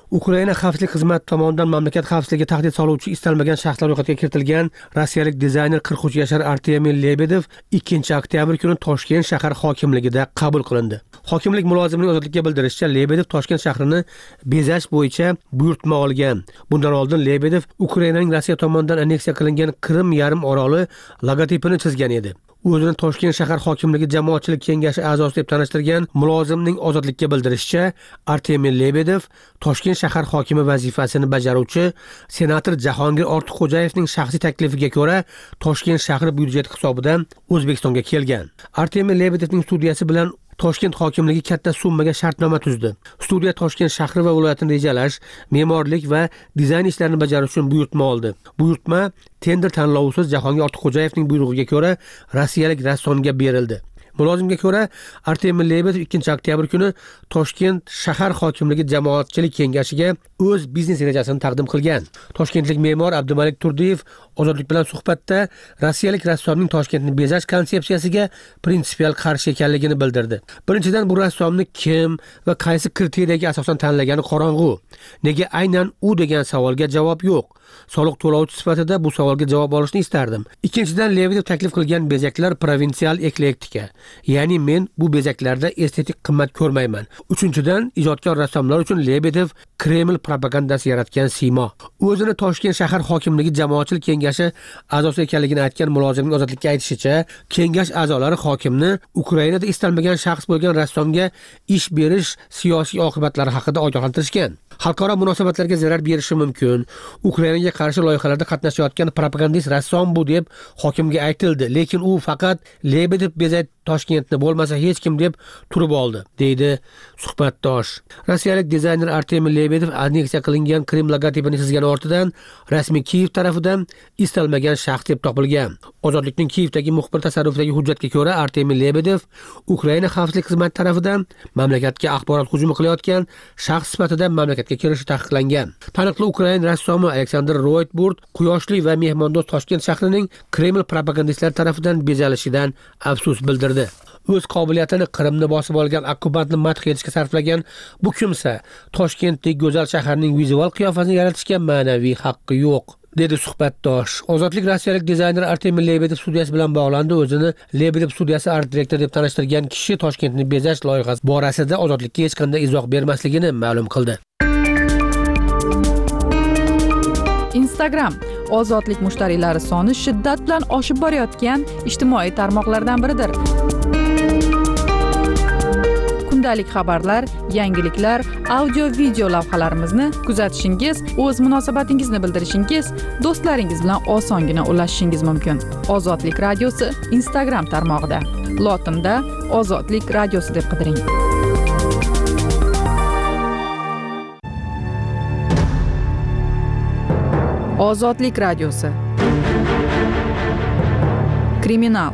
Ukraina xavfsizlik xizmati tomonidan mamlakat xavfsizligiga tahdid soluvchi istalmagan shaxslar ro'yxatiga kiritilgan rossiyalik dizayner qirq uch yashar Artemiy Lebedev ikkinchi oktyabr kuni Toshkent shahar hokimligida qabul qilindi. Hokimlik mulozimining ozodlikka bildirishicha, Lebedev Toshkent shahrini bezash bo'yicha buyurtma olgan. Bundan oldin Lebedev Ukrainaning Rossiya tomonidan anneksiya qilingan Qrim yarim oroli logotipini chizgan edi. O'zini Toshkent shahar hokimligi jamoatchilik kengashi a'zosi deb tanishtirgan mulozimning ozodlikka bildirishicha, Artemiy Lebedev Toshkent shahar hokimi vazifasini bajaruvchi senator Jahongir Ortiqxo'jayevning shaxsiy taklifiga ko'ra Toshkent shahri byudjeti hisobidan O'zbekistonga kelgan. Artemiy Lebedevning studiyasi bilan Toshkent hokimligi katta summaga shartnoma tuzdi. Studiya Toshkent shahri va viloyatini rejalash, me'morlik va dizayn ishlarini bajarish uchun buyurtma oldi. Buyurtma tender tanlovisiz Jahongir Ortiqxo'jayevning buyrug'iga ko'ra rossiyalik rassomga berildi. Mulozimga ko'ra, Artemiy Lebedev ikkinchi oktyabr kuni Toshkent shahar hokimligi jamoatchilik kengashiga o'z biznes rejasini taqdim qilgan. Toshkentlik me'mor Abdumalik Turdiyev ozodlik bilan suhbatda rossiyalik rassomning Toshkentni bezash konsepsiyasiga prinsipial qarshi ekanligini bildirdi. Birinchidan, bu rassomni kim va qaysi kriteriyaga asosan tanlagani qorong'u. Nega aynan u degan savolga javob yo'q. Soliq to'lovchi sifatida bu savolga javob olishni istardim. Ikkinchidan, Lebedev taklif qilgan bezaklar provinsial eklektika. Ya'ni men bu bezaklarda estetik qimmat ko'rmayman. Uchinchidan, ijodkor rassomlar uchun Lebedev Kreml propagandasi yaratgan siymo. O'zini Toshkent shahar hokimligi jamoatchilik kengashi a'zosi ekanligini aytgan mulozimning ozodlikka aytishicha, kengash a'zolari hokimni Ukrainada istalmagan shaxs bo'lgan rassomga ish berish siyosiy oqibatlari haqida ogohlantirishgan. Xalqaro munosabatlarga zarar berishi mumkin. Ukrainaga qarshi loyihalarda qatnashayotgan propagandist rassom bu deb hokimga aytildi, lekin u faqat Lebedev bezaydi Toshkentni bo'lmasa hech kim deb turib oldi, deydi suhbatdosh. Rossiyalik dizayner Artemiy Lebedev anneksiya qilingan Qrim logotipini chizgan ortidan rasmiy Kiyev tarafidan istalmagan shaxs deb topilgan. Ozodlikning Kiyevdagi muxbir tasarrufidagi hujjatga ko'ra, Artemiy Lebedev Ukraina xavfsizlik xizmati tarafidan mamlakatga axborot hujumi qilayotgan shaxs sifatida mamlakatga kirishi taqiqlangan. Taniqli Ukrain rassomi Aleksandr Roytburt quyoshli va mehmondo'st Toshkent shahrining Kreml propagandistlari tarafidan bezalishidan afsus bildirdi. O'z qobiliyatini Qrimni bosib olgan okkupantni madh etishga sarflagan bu kimsa Toshkentdagi go'zal shaharning vizual qiyofasini yaratishga ma'naviy haqqi yo'q, dedi suhbatdosh. Ozodlik rossiyalik dizayner Artemiy Lebedev studiyasi bilan bog'landi. O'zini Lebedev studiyasi art direktor deb tanishtirgan kishi Toshkentni bezash loyihasi borasida ozodlikka hech qanday izoh bermasligini ma'lum qildi. Instagram ozodlik mushtariylari soni shiddat bilan oshib borayotgan ijtimoiy tarmoqlardan biridir. Kundalik xabarlar, yangiliklar, audio video lavhalarimizni kuzatishingiz, o'z munosabatingizni bildirishingiz, do'stlaringiz bilan osongina ulashishingiz mumkin. Ozodlik radiosi Instagram tarmog'ida. Lotinda Ozodlik radiosi deb qidiring. Ozodlik radiosi. Kriminal.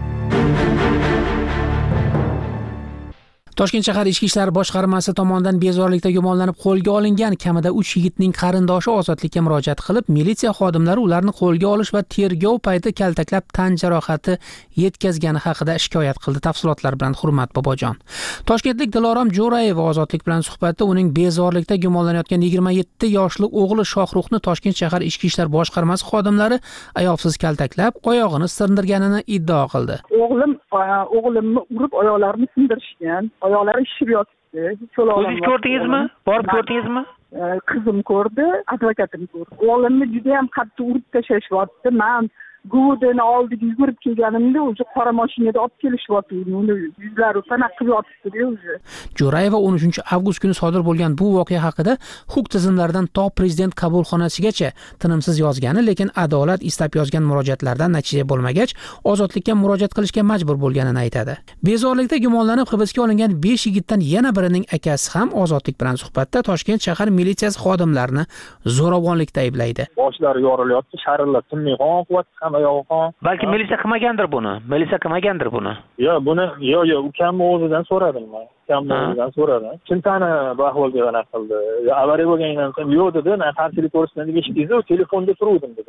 Toshkent shahar ichki ishlar boshqarmasi tomonidan bezorilikda gumonlanib qo'lga olingan kamida uch yigitning qarindoshi ozodlikka murojaat qilib, militsiya xodimlari ularni qo'lga olish va tergov payti kaltaklab tan jarohati yetkazgani haqida shikoyat qildi. Tafsilotlar bilan Hurmat Bobojon. Toshkentlik Dilorom Jo'rayeva ozodlik bilan suhbatda uning bezorilikda gumonlanayotgan yigirma yetti yoshli o'g'li Shohruxni Toshkent shahar ichki ishlar boshqarmasi xodimlari ayovsiz kaltaklab, oyog'ini sindirganini iddao qildi. O'g'lim o'g'limni urib oyoqlarini sindirishgan. Oyoqlari shishib yotibdi. O'zingiz ko'rdingizmi? Borib ko'rdingizmi? Qizim ko'rdi, advokatim ko'rdi. O'g'limni juda ham qattiq urib tashlashibdi. Men Gudeni oldiga yugurib kelganimda o'zi qora mashinada olib kelishyapti. Uni yuzlari panaq qilib yotibdi o'zi. Jo'rayeva o'n uchinchi avgust kuni sodir bo'lgan bu voqea haqida huquq tizimlaridan to prezident qabulxonasigacha tinimsiz yozgani, lekin adolat istab yozgan murojaatlardan natija bo'lmagach, ozodlikka murojaat qilishga majbur bo'lganini aytadi. Bezorilikda gumonlanib hibsga olingan besh yigitdan yana birining akasi ham ozodlik bilan suhbatda Toshkent shahar militsiyasi xodimlarini zo'ravonlikda ayblaydi. Boshlari yorilyapti, sharillab tinmay qon quvvat balki militsiya qilmagandir buni. Militsiya qilmagandir buni. Yo'q, buni yo'q, yo'q, ukamni o'zidan so'radim men. Ukamni o'zidan so'radim. Kim tani bu ahvolga qana qildi? Avariya bo'lganidan so'ng yo'q dedi, men qarshilik ko'rsatdim deb eshitdingiz-ku, telefonda turuvdim dedi.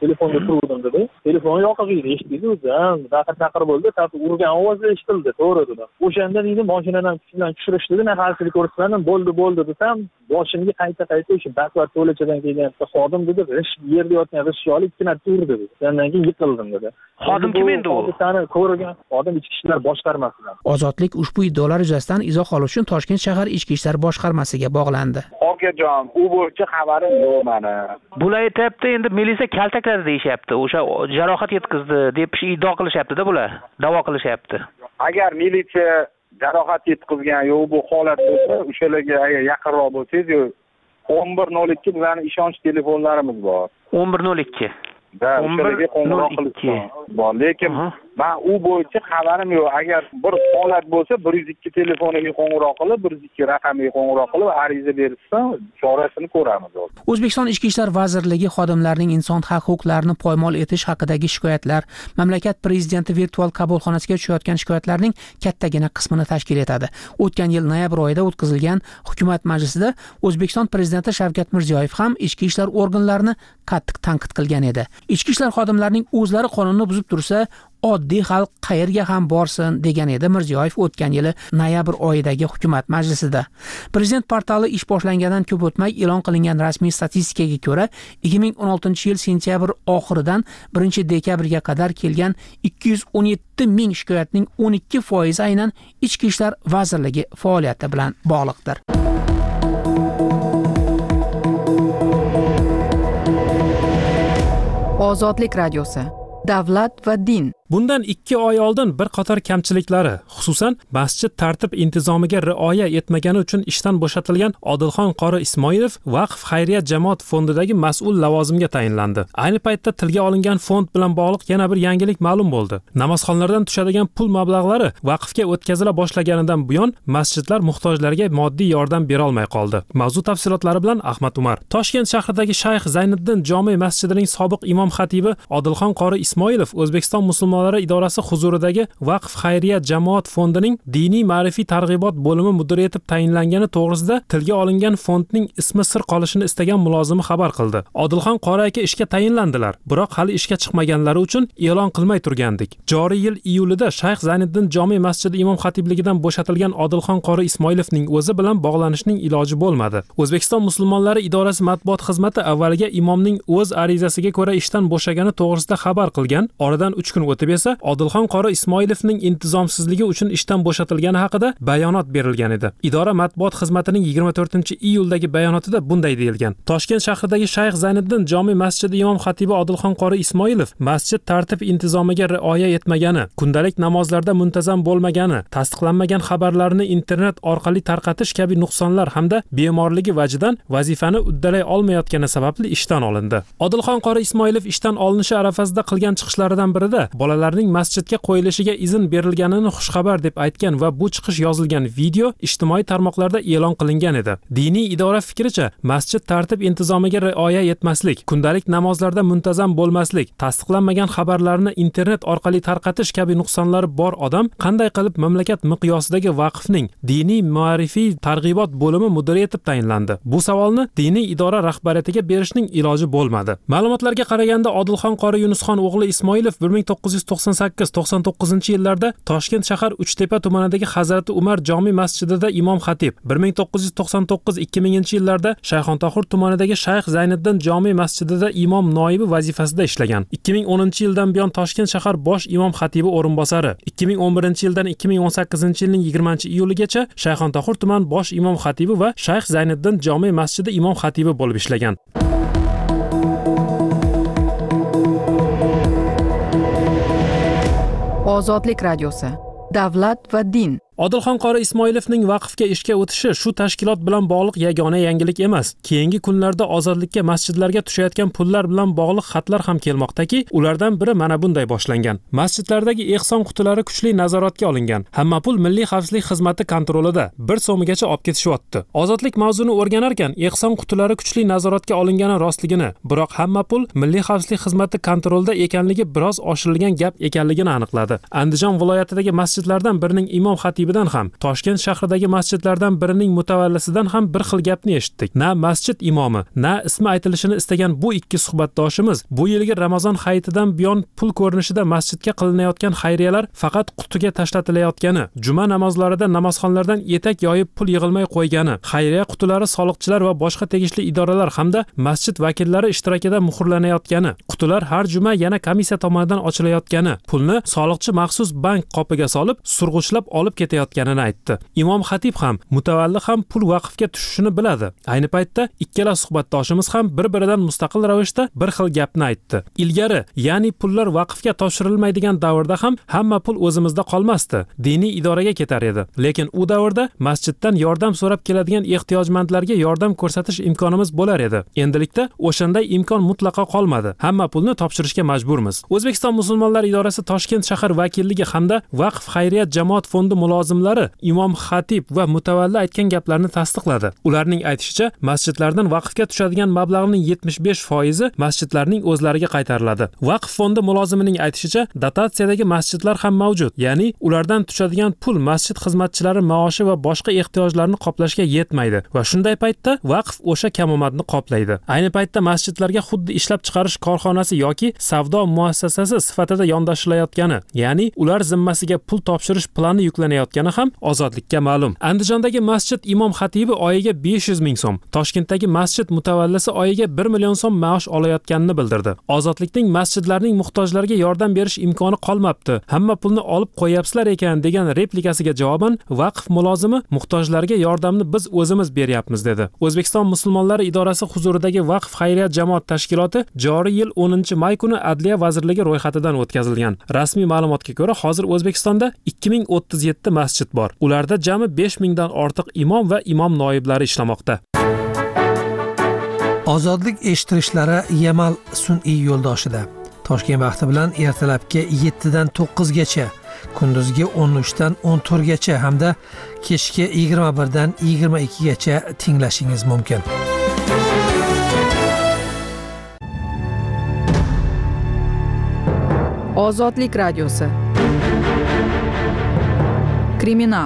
telefonda turdim dedi. Telefon yoqib edi, eshitdi o'zi. Daqir daqir bo'ldi, tabi urgan ovozlar eshitildi, to'g'ri dedi. O'shanda deydi, mashinadan kuchlan tushirishdi, nafasini ko'rsatdim, bo'ldi bo'ldi desam, boshimga qayta-qayta o'sha baqvat to'lachadan kelgan xodim dedi, g'ish yerda yotgan g'ishni olib ikkina turdi dedi. Undan keyin yiqildim dedi. Xodim kim endi u? Hodisani ko'rgan xodim ichki ishlar boshqarmasidan. Ozodlik ushbu iddaolar yuzasidan izoh olish uchun Toshkent shahar ichki ishlar boshqarmasiga bog'landi. Okajon, u bo'yicha xabarim yo'q meni. Bular aytibdi, endi militsiya kaltakladi deyishyapti. O'sha jarohat yetkazdi deb iddao qilishyapti-da bular. Da'vo qilishyapti. Agar militsiya jarohat yetkazgan yo'q bu holat bo'lsa, o'shalarga agar yaqinroq bo'lsangiz, o'n bir nol ikki bizning ishonch telefonlarimiz bor. o'n bir nol ikki. Da, o'shalarga qo'ng'iroq qilishgan bor. Lekin men u bo'yicha xabarim yo'q. Agar bir holat bo'lsa, bir yuz ikki telefoniga qo'ng'iroq qilib, bir yuz ikki raqamiga qo'ng'iroq qilib, ariza bersa, chorasini ko'ramiz. O'zbekiston Ichki ishlar vazirligi xodimlarining inson huquqlarini poymol etish haqidagi shikoyatlar mamlakat prezidenti virtual qabulxonasiga tushayotgan shikoyatlarning kattagina qismini tashkil etadi. O'tgan yil noyabr oyida o'tkazilgan hukumat majlisida O'zbekiston prezidenti Shavkat Mirziyoyev ham ichki ishlar organlarini qattiq tanqid qilgan edi. Ichki ishlar xodimlarining o'zlari qonunni buzib tursa, oddiy xalq qayerga ham borsin degan edi Mirziyoyev o'tgan yili noyabr oyidagi hukumat majlisida. Prezident portali ish boshlangandan ko'p o'tmay e'lon qilingan rasmiy statistikaga ko'ra, ikki ming o'n oltinchi yil sentyabr oxiridan birinchi dekabrga qadar kelgan ikki yuz o'n yetti ming shikoyatning o'n ikki foizi aynan Ichki ishlar vazirligi faoliyati bilan bog'liqdir. Ozodlik radiosi. Davlat va din. Bundan ikki oy oldin bir qator kamchiliklari, xususan masjid tartib intizomiga rioya etmagani uchun ishdan bo'shatilgan Odilxon qori Ismoilov Vaqf xayriya jamoat fondidagi mas'ul lavozimga tayinlandi. Ayni paytda tilga olingan fond bilan bog'liq yana bir yangilik ma'lum bo'ldi. Namozxonlardan tushadigan pul mablag'lari vaqfga o'tkazila boshlaganidan buyon masjidlar muhtojlarga moddiy yordam bera olmay qoldi. Mavzu tafsilotlari bilan Ahmad Umar. Toshkent shahridagi Shayx Zayniddin jome masjidining sobiq imom xatibi Odilxon qori Ismoilov O'zbekiston musulmonlari idorasi huzuridagi Vaqf xayriya jamoat fondining diniy ma'rifiy targ'ibot bo'limi mudiri etib tayinlangani to'g'risida tilga olingan fondning ismi sir qolishini istagan mulozimi xabar qildi. Odilxon qori aka ishga tayinlandilar, biroq hali ishga chiqmaganlari uchun e'lon qilmay turgandik. Joriy yil iyulida Shayx Zayniddin jome masjidi imom xatibligidan bo'shatilgan Odilxon qori Ismoilovning o'zi bilan bog'lanishning iloji bo'lmadi. O'zbekiston musulmonlari idorasi matbuot xizmati avvaliga imomning o'z arizasiga ko'ra ishdan bo'shagani to'g'risida xabar qilgan. Oradan uch kun o'tib esa Odilxon qori Ismoilovning intizomsizligi uchun ishdan bo'shatilgani haqida bayonot berilgan edi. Idora matbuot xizmatining yigirma to'rtinchi iyuldagi bayonotida bunday deyilgan. Toshkent shahridagi Shayx Zayniddin jome masjidi imom xatibi Odilxon qori Ismoilov masjid tartib intizomiga rioya etmagani, kundalik namozlarda muntazam bo'lmagani, tasdiqlanmagan xabarlarni internet orqali tarqatish kabi nuqsonlar hamda bemorligi vajidan vazifani uddalay olmayotgani sababli ishdan olindi. Odilxon qori Ismoilov ishdan olinishi arafasida qilgan chiqishlaridan birida bolalarning masjidga qo'yilishiga izn berilganini xushxabar deb aytgan va bu chiqish yozilgan video ijtimoiy tarmoqlarda e'lon qilingan edi. Diniy idora fikricha, masjid tartib intizomiga rioya etmaslik, kundalik namozlarda muntazam bo'lmaslik, tasdiqlanmagan xabarlarni internet orqali tarqatish kabi nuqsonlari bor odam qanday qilib mamlakat miqyosidagi vaqfning diniy ma'rifiy targ'ibot bo'limi mudiri etib tayinlandi? Bu savolni diniy idora rahbariyatiga berishning iloji bo'lmadi. Ma'lumotlarga qaraganda Odilxon qori Yunusxon o'g'li Ismoilov bir ming to'qqiz yuz to'qson sakkiz to'qson to'qqizinchi yillarda Toshkent shahar Uchtepa tumanidagi Hazrati Umar jome masjidida imom xatib, bir ming to'qqiz yuz to'qson to'qqiz ikki minginchi yillarda Shayxontohur tumanidagi Shayx Zayniddin jome masjidida imom noibi vazifasida ishlagan. ikki ming o'ninchi yildan buyon Toshkent shahar bosh imom xatibi o'rinbosari, ikki ming o'n birinchi yildan ikki ming o'n sakkizinchi yilning yigirmanchi iyuligacha Shayxontohur tuman bosh imom xatibi va Shayx Zayniddin jome masjidi imom xatibi bo'lib ishlagan. Ozodlik radiosi. Davlat va din. Odilxon qori Ismoilovning vaqfga ishga o'tishi shu tashkilot bilan bog'liq yagona yangilik emas. Keyingi kunlarda ozodlikka masjidlarga tushayotgan pullar bilan bog'liq xatlar ham kelmoqdaki, ulardan biri mana bunday boshlangan. Masjidlardagi ehson qutilari kuchli nazoratga olingan. Hamma pul Milliy xavfsizlik xizmati kontrolida bir so'migacha olib ketishyapti. Ozodlik mavzuni o'rganar ekan, ehson qutilari kuchli nazoratga olingani rostligini, biroq hamma pul Milliy xavfsizlik xizmati kontrolida ekanligi biroz oshirilgan gap ekanligini aniqladi. Andijon viloyatidagi masjidlardan birining imom xatibi xatibidan ham, Toshkent shahridagi masjidlardan birining mutavallisidan ham bir xil gapni eshitdik. Na masjid imomi, na ismi aytilishini istagan bu ikki suhbatdoshimiz bu yilgi Ramazon hayitidan buyon pul ko'rinishida masjidga qilinayotgan xayriyalar faqat qutiga tashlatilayotgani, juma namozlarida namozxonlardan etak yoyib pul yig'ilmay qo'ygani, xayriya qutilari soliqchilar va boshqa tegishli idoralar hamda masjid vakillari ishtirokida muhrlanayotgani, qutilar har juma yana komissiya tomonidan ochilayotgani, pulni soliqchi maxsus bank qopiga solib, surg'uchlab olib ketayotganini aytdi. Imom xatib ham, mutavalli ham pul vaqfga tushishini biladi. Ayni paytda ikkala suhbatdoshimiz ham bir-biridan mustaqil ravishda bir xil gapni aytdi. Ilgari, ya'ni pullar vaqfga topshirilmaydigan davrda ham hamma pul o'zimizda qolmasdi, diniy idoraga ketar edi. Lekin u davrda masjiddan yordam so'rab keladigan ehtiyojmandlarga yordam ko'rsatish imkonimiz bo'lar edi. Endilikda o'shanday imkon mutlaqo qolmadi. Hamma pulni topshirishga majburmiz. O'zbekiston musulmonlar idorasi Toshkent shahar vakilligi hamda Vaqf xayriyat jamoat fondi mulozimlari Imom xatib va mutavalli aytgan gaplarni tasdiqladi. Ularning aytishicha, masjidlardan vaqfga tushadigan mablag'ning yetmish besh foizi masjidlarning o'zlariga qaytariladi. Vaqf fondi mulozimining aytishicha, dotatsiyadagi masjidlar ham mavjud, ya'ni ulardan tushadigan pul masjid xizmatchilari maoshi va boshqa ehtiyojlarni qoplashga yetmaydi va shunday paytda vaqf o'sha kamomadni qoplaydi. Ayni paytda masjidlarga xuddi ishlab chiqarish korxonasi yoki savdo muassasasi sifatida yondashilayotgani, ya'ni ular zimmasiga pul topshirish plani yuklanayotgani ham ozodlikka ma'lum. Andijondagi masjid imom xatibi oyiga besh yuz ming so'm, Toshkentdagi masjid mutavallisi oyiga bir million so'm maosh olayotganini bildirdi. Ozodlikning masjidlarning muhtojlarga yordam berish imkoni qolmabdi. Hamma pulni olib qo'yapsizlar ekan degan replikasiga javoban vaqf mulozimi muhtojlarga yordamni biz o'zimiz beryapmiz dedi. O'zbekiston musulmonlari idorasi huzuridagi Vaqf xayriyat jamoat tashkiloti joriy yil o'ninchi may kuni Adliya vazirligi ro'yxatidan o'tkazilgan. Rasmiy ma'lumotga ko'ra, hozir O'zbekistonda ikki ming o'ttiz yetti masjid bor. Ularda jami besh mingdan ortiq imom va imom noiblari ishlamoqda. Ozodlik eshittirishlari Yamal sun'iy yo'ldoshida. Toshkent vaqti bilan ertalabki yettidan to'qqizgacha, kunduzgi o'n uchdan o'n to'rtgacha hamda kechki yigirma birdan yigirma ikkigacha tinglashingiz mumkin. Ozodlik radiosi. Kriminal.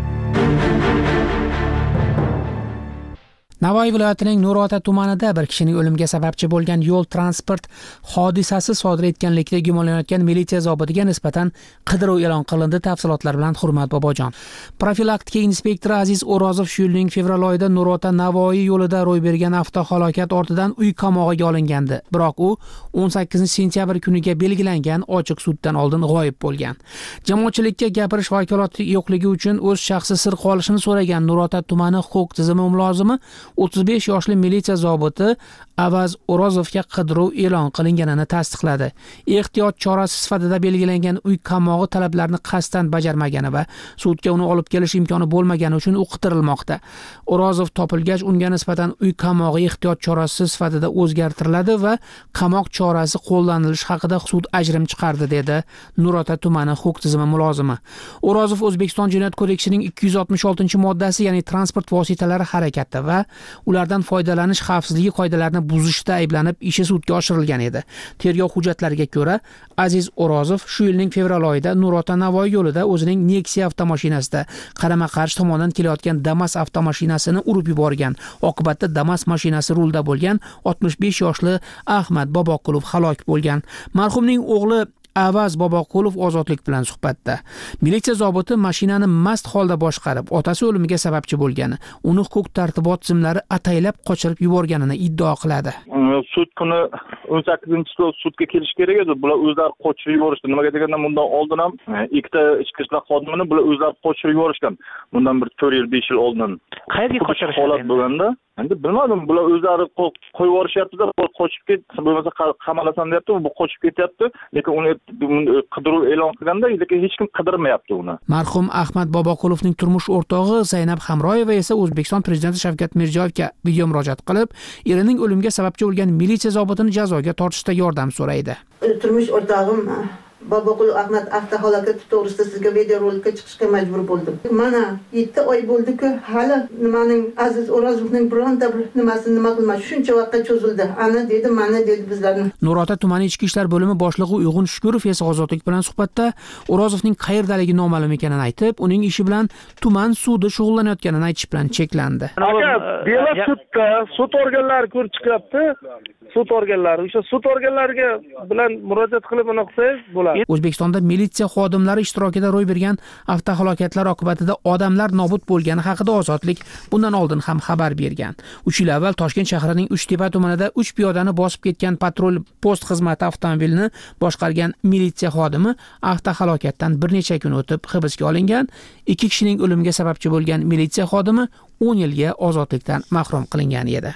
Navoiy viloyatining Nurota tumanida bir kishining o'limiga sababchi bo'lgan yo'l transport hodisasi sodir etganlikda gumonlanayotgan militsiya zobitiga nisbatan qidiruv e'lon qilindi. Tafsilotlar bilan Hurmat Bobojon. Profilaktika inspektori Aziz O'rozov shu yilning fevral oyida Nurota Navoiy yo'lida ro'y bergan avtohalokat ortidan uy qamog'iga olingandi. Biroq u o'n sakkizinchi sentyabr kuniga belgilangan ochiq suddan oldin g'oyib bo'lgan. Jamoatchilikka gapirish vakolati yo'qligi uchun o'z shaxsi sir qolishini so'ragan Nurota tumani huquq tizimi mulozimi o'ttiz besh yoshli militsiya zobiti Avaz O'rozovga qidiruv e'lon qilinganini tasdiqladi. Ehtiyot chorasi sifatida belgilangan uy qamog'i talablarini qasddan bajarmagani va sudga uni olib kelish imkoni bo'lmagani uchun u qidirilmoqda. O'rozov topilgach, unga nisbatan uy qamog'i ehtiyot chorasi sifatida o'zgartiriladi va qamoq chorasi qo'llanilishi haqida sud ajrim chiqardi, dedi Nurota tumani huquq tizimi mulozimi. O'rozov O'zbekiston Jinoyat kodeksining ikki yuz oltmish oltinchi moddasi, ya'ni transport vositalari harakati va ulardan foydalanish xavfsizligi qoidalarini buzishda ayblanib ishi sudga oshirilgan edi. Tergov hujjatlariga ko'ra, Aziz O'rozov shu yilning fevral oyida Nurota Navoiy yo'lida o'zining Nexia avtomashinasida qarama-qarshi tomondan kelayotgan Damas avtomashinasini urib yuborgan. Oqibatda Damas mashinasi rulda bo'lgan oltmish besh yoshli Ahmad Boboqulov halok bo'lgan. Marhumning o'g'li Avaz Boboqulov ozodlik bilan suhbatda. Militsiya zobiti mashinani mast holda boshqarib, otasi o'limiga sababchi bo'lgani, uni huquq tartibot tizimlari ataylab qochirib yuborganini iddao qiladi. Sud kuni o'n sakkizinchi sudga kelish kerak edi. Bular o'zlari qochirib yuborishdi. Nimaga deganda bundan oldin ham ikkita ichki ishlar xodimini bular o'zlari qochirib yuborishgan. Bundan bir to'rt yil, besh yil oldin. Qayerga qochirishdi? Holat bo'lganda endi bilmadim, bular o'zlari qo'yib yuborishyapti-da, qochib ket, bo'lmasa qamalasan deyapti, bu qochib ketyapti, lekin uni qidiruv e'lon qilganda, lekin hech kim qidirmayapti uni. Marhum Ahmad Boboqulovning turmush o'rtog'i Zaynab Hamroyeva esa O'zbekiston Prezidenti Shavkat Mirziyoyevga video murojaat qilib, erining o'limiga sababchi bo'lgan militsiya zobitini jazoga tortishda yordam so'raydi. Turmush o'rtog'im Boboqul Ahmad avtohalokati to'g'risida sizga videorolikka chiqishga majbur bo'ldim. Mana yetti oy bo'ldi-ku, hali nimaning Aziz O'rozovning bironta bir nimasini nima qilmadi. Shuncha vaqtga cho'zildi. Ana dedi, mana dedi bizlarni. Nurota tumani ichki ishlar bo'limi boshlig'i Uyg'un Shukurov esa Ozodlik bilan suhbatda O'rozovning qayerdaligi noma'lum ekanini aytib, uning ishi bilan tuman sudi shug'ullanayotganini aytish bilan cheklandi. Aka, bela sudda sud organlari ko'rib chiqyapti. Sud organlari, o'sha sud organlariga bilan murojaat qilib uni qilsangiz bo'ladi. O'zbekistonda militsiya xodimlari ishtirokida ro'y bergan avtohalokatlar oqibatida odamlar nobud bo'lgani haqida Ozodlik bundan oldin ham xabar bergan. uch yil avval Toshkent shahrining Uchtepa tumanida uch piyodani bosib ketgan patrul post xizmati avtomobilini boshqargan militsiya xodimi avtohalokatdan bir necha kun o'tib hibsga olingan. ikki kishining o'limiga sababchi bo'lgan militsiya xodimi o'n yilga ozodlikdan mahrum qilingan edi.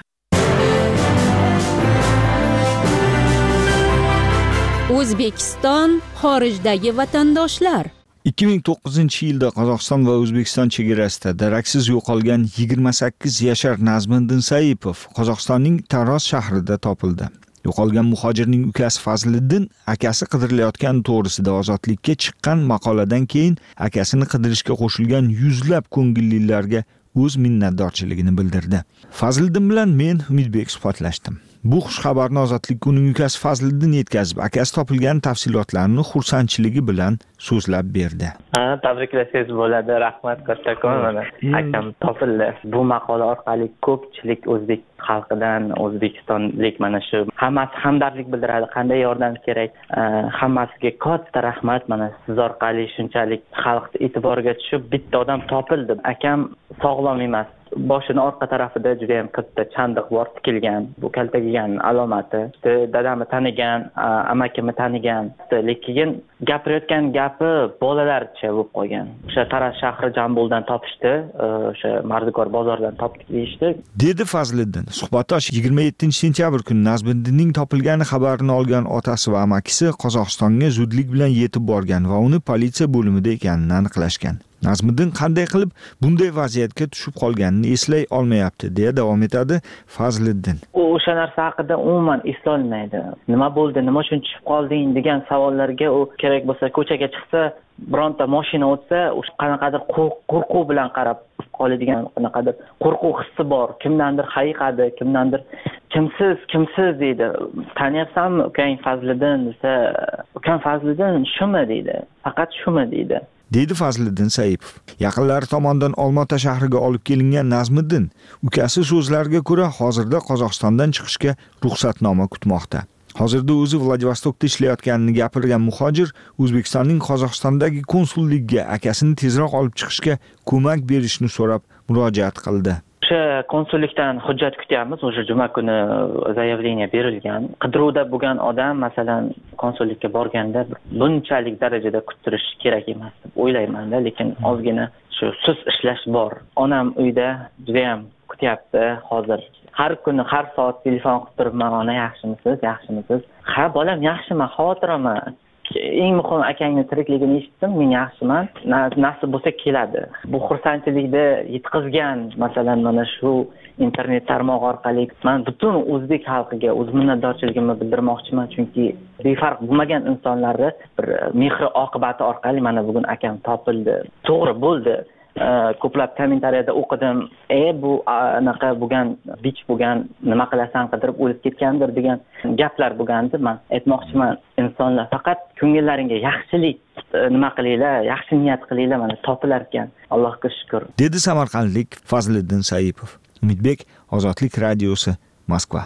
O'zbekiston xorijdagi vatandoshlar. ikki ming to'qqizinchi yilda Qozog'iston va O'zbekiston chegarasida daraksiz yo'qolgan yigirma sakkiz yashar Nazmiddin Saipov Qozog'istonning Taroz shahrida topildi. Yo'qolgan muhojirning ukasi Fazliddin akasi qidirilayotgan to'g'risida Ozodlikka chiqqan maqoladan keyin akasini qidirishga qo'shilgan yuzlab ko'ngillilarga o'z minnatdorchiligini bildirdi. Fazliddin bilan men Umidbek suhbatlashdim. Bu xush xabarni Ozodlikka uning ukasi Fazliddin yetkazib, akasi topilgan tafsilotlarni xursandchiligi bilan so'zlab berdi. Ha, tabriklasangiz bo'ladi. Rahmat kattakon. Mana akam topildi. Bu maqola orqali ko'pchilik o'zbek xalqidan, o'zbekistonlik mana shu hammasi hamdardlik bildiradi. Qanday yordam kerak? Hammasiga katta rahmat. Mana siz orqali shunchalik xalqning e'tiboriga tushib bitta odam topildi. Akam sog'lom emas. Boshini orqa tarafida juda ham katta chandiq bor, tikilgan. Bu kaltagigan alomati. Dadamni tanigan, amakimni tanigan. Lekin gapirayotgan gapi bolalarcha bo'lib qolgan. O'sha Taraz shahri Jambuldan topishdi, o'sha Mardikor bozoridan topdik deyishdi. Dedi Fazliddin. Suhbatdosh yigirma yettinchi sentyabr kuni Nazmiddinning topilgani xabarini olgan otasi va amakisi Qozog'istonga zudlik bilan yetib borgan va uni politsiya bo'limida ekanini aniqlashgan. Nazmiddin qanday qilib bunday vaziyatga tushib qolganini eslay olmayapti, deya davom etadi Fazliddin. U o'sha narsa haqida umuman eslolmaydi. Nima bo'ldi, nima uchun tushib qolding degan savollarga u kerak bo'lsa ko'chaga chiqsa, bironta mashina o'tsa, o'sha qanaqadir qo'rquv bilan qarab qoladigan, qanaqadir qo'rquv hissi bor. Kimdandir hayiqadi, kimdandir kimsiz, kimsiz deydi. Taniyapsanmi ukang Fazliddin desa, ukang Fazliddin shumi deydi. Faqat shumi deydi. Dedi Fazliddin Saipov. Yaqinlari tomonidan Olmaota shahriga olib kelingan Nazmiddin ukasi so'zlariga ko'ra hozirda Qozog'istondan chiqishga ruxsatnoma kutmoqda. Hozirda o'zi Vladivostokda ishlayotganini gapirgan muhojir O'zbekistonning Qozog'istondagi konsulligiga akasini tezroq olib chiqishga ko'mak berishni so'rab murojaat qildi. O'sha konsullikdan hujjat kutyapmiz. O'sha juma kuni zaявление berilgan. Qidiruvda bo'lgan odam masalan konsullikka borganda bunchalik darajada kuttirish kerak emas deb o'ylayman-da, lekin ozgina shu sust ishlash bor. Onam uyda juda ham kutyapti hozir. Har kuni har soat telefon qilib turibman, ona yaxshimisiz, yaxshimisiz? Ha, bolam yaxshiman, xotiraman. Eng muhim akangni tirikligini eshitdim, men yaxshiman. Nasib bo'lsa keladi. Bu xursandchilikni yetkazgan, masalan, mana shu internet tarmog'i orqali men butun o'zbek xalqiga o'z minnatdorchiligimni bildirmoqchiman, chunki befarq bo'lmagan insonlarni bir mehri oqibati orqali mana bugun akam topildi. To'g'ri bo'ldi. Ko'plab kommentariyada o'qidim, "E bu anaqa bo'lgan, bich bo'lgan, nima qilasan, qidirib o'lib ketgandir" degan gaplar bo'lgandi. Men aytmoqchiman, insonlar faqat ko'ngillaringga yaxshilik nima qilinglar, yaxshi niyat qilinglar, mana topilar ekan. Allohga shukr. Dedi samarqandlik Fazliddin Saipov. Umidbek, Ozodlik radiosi, Moskva.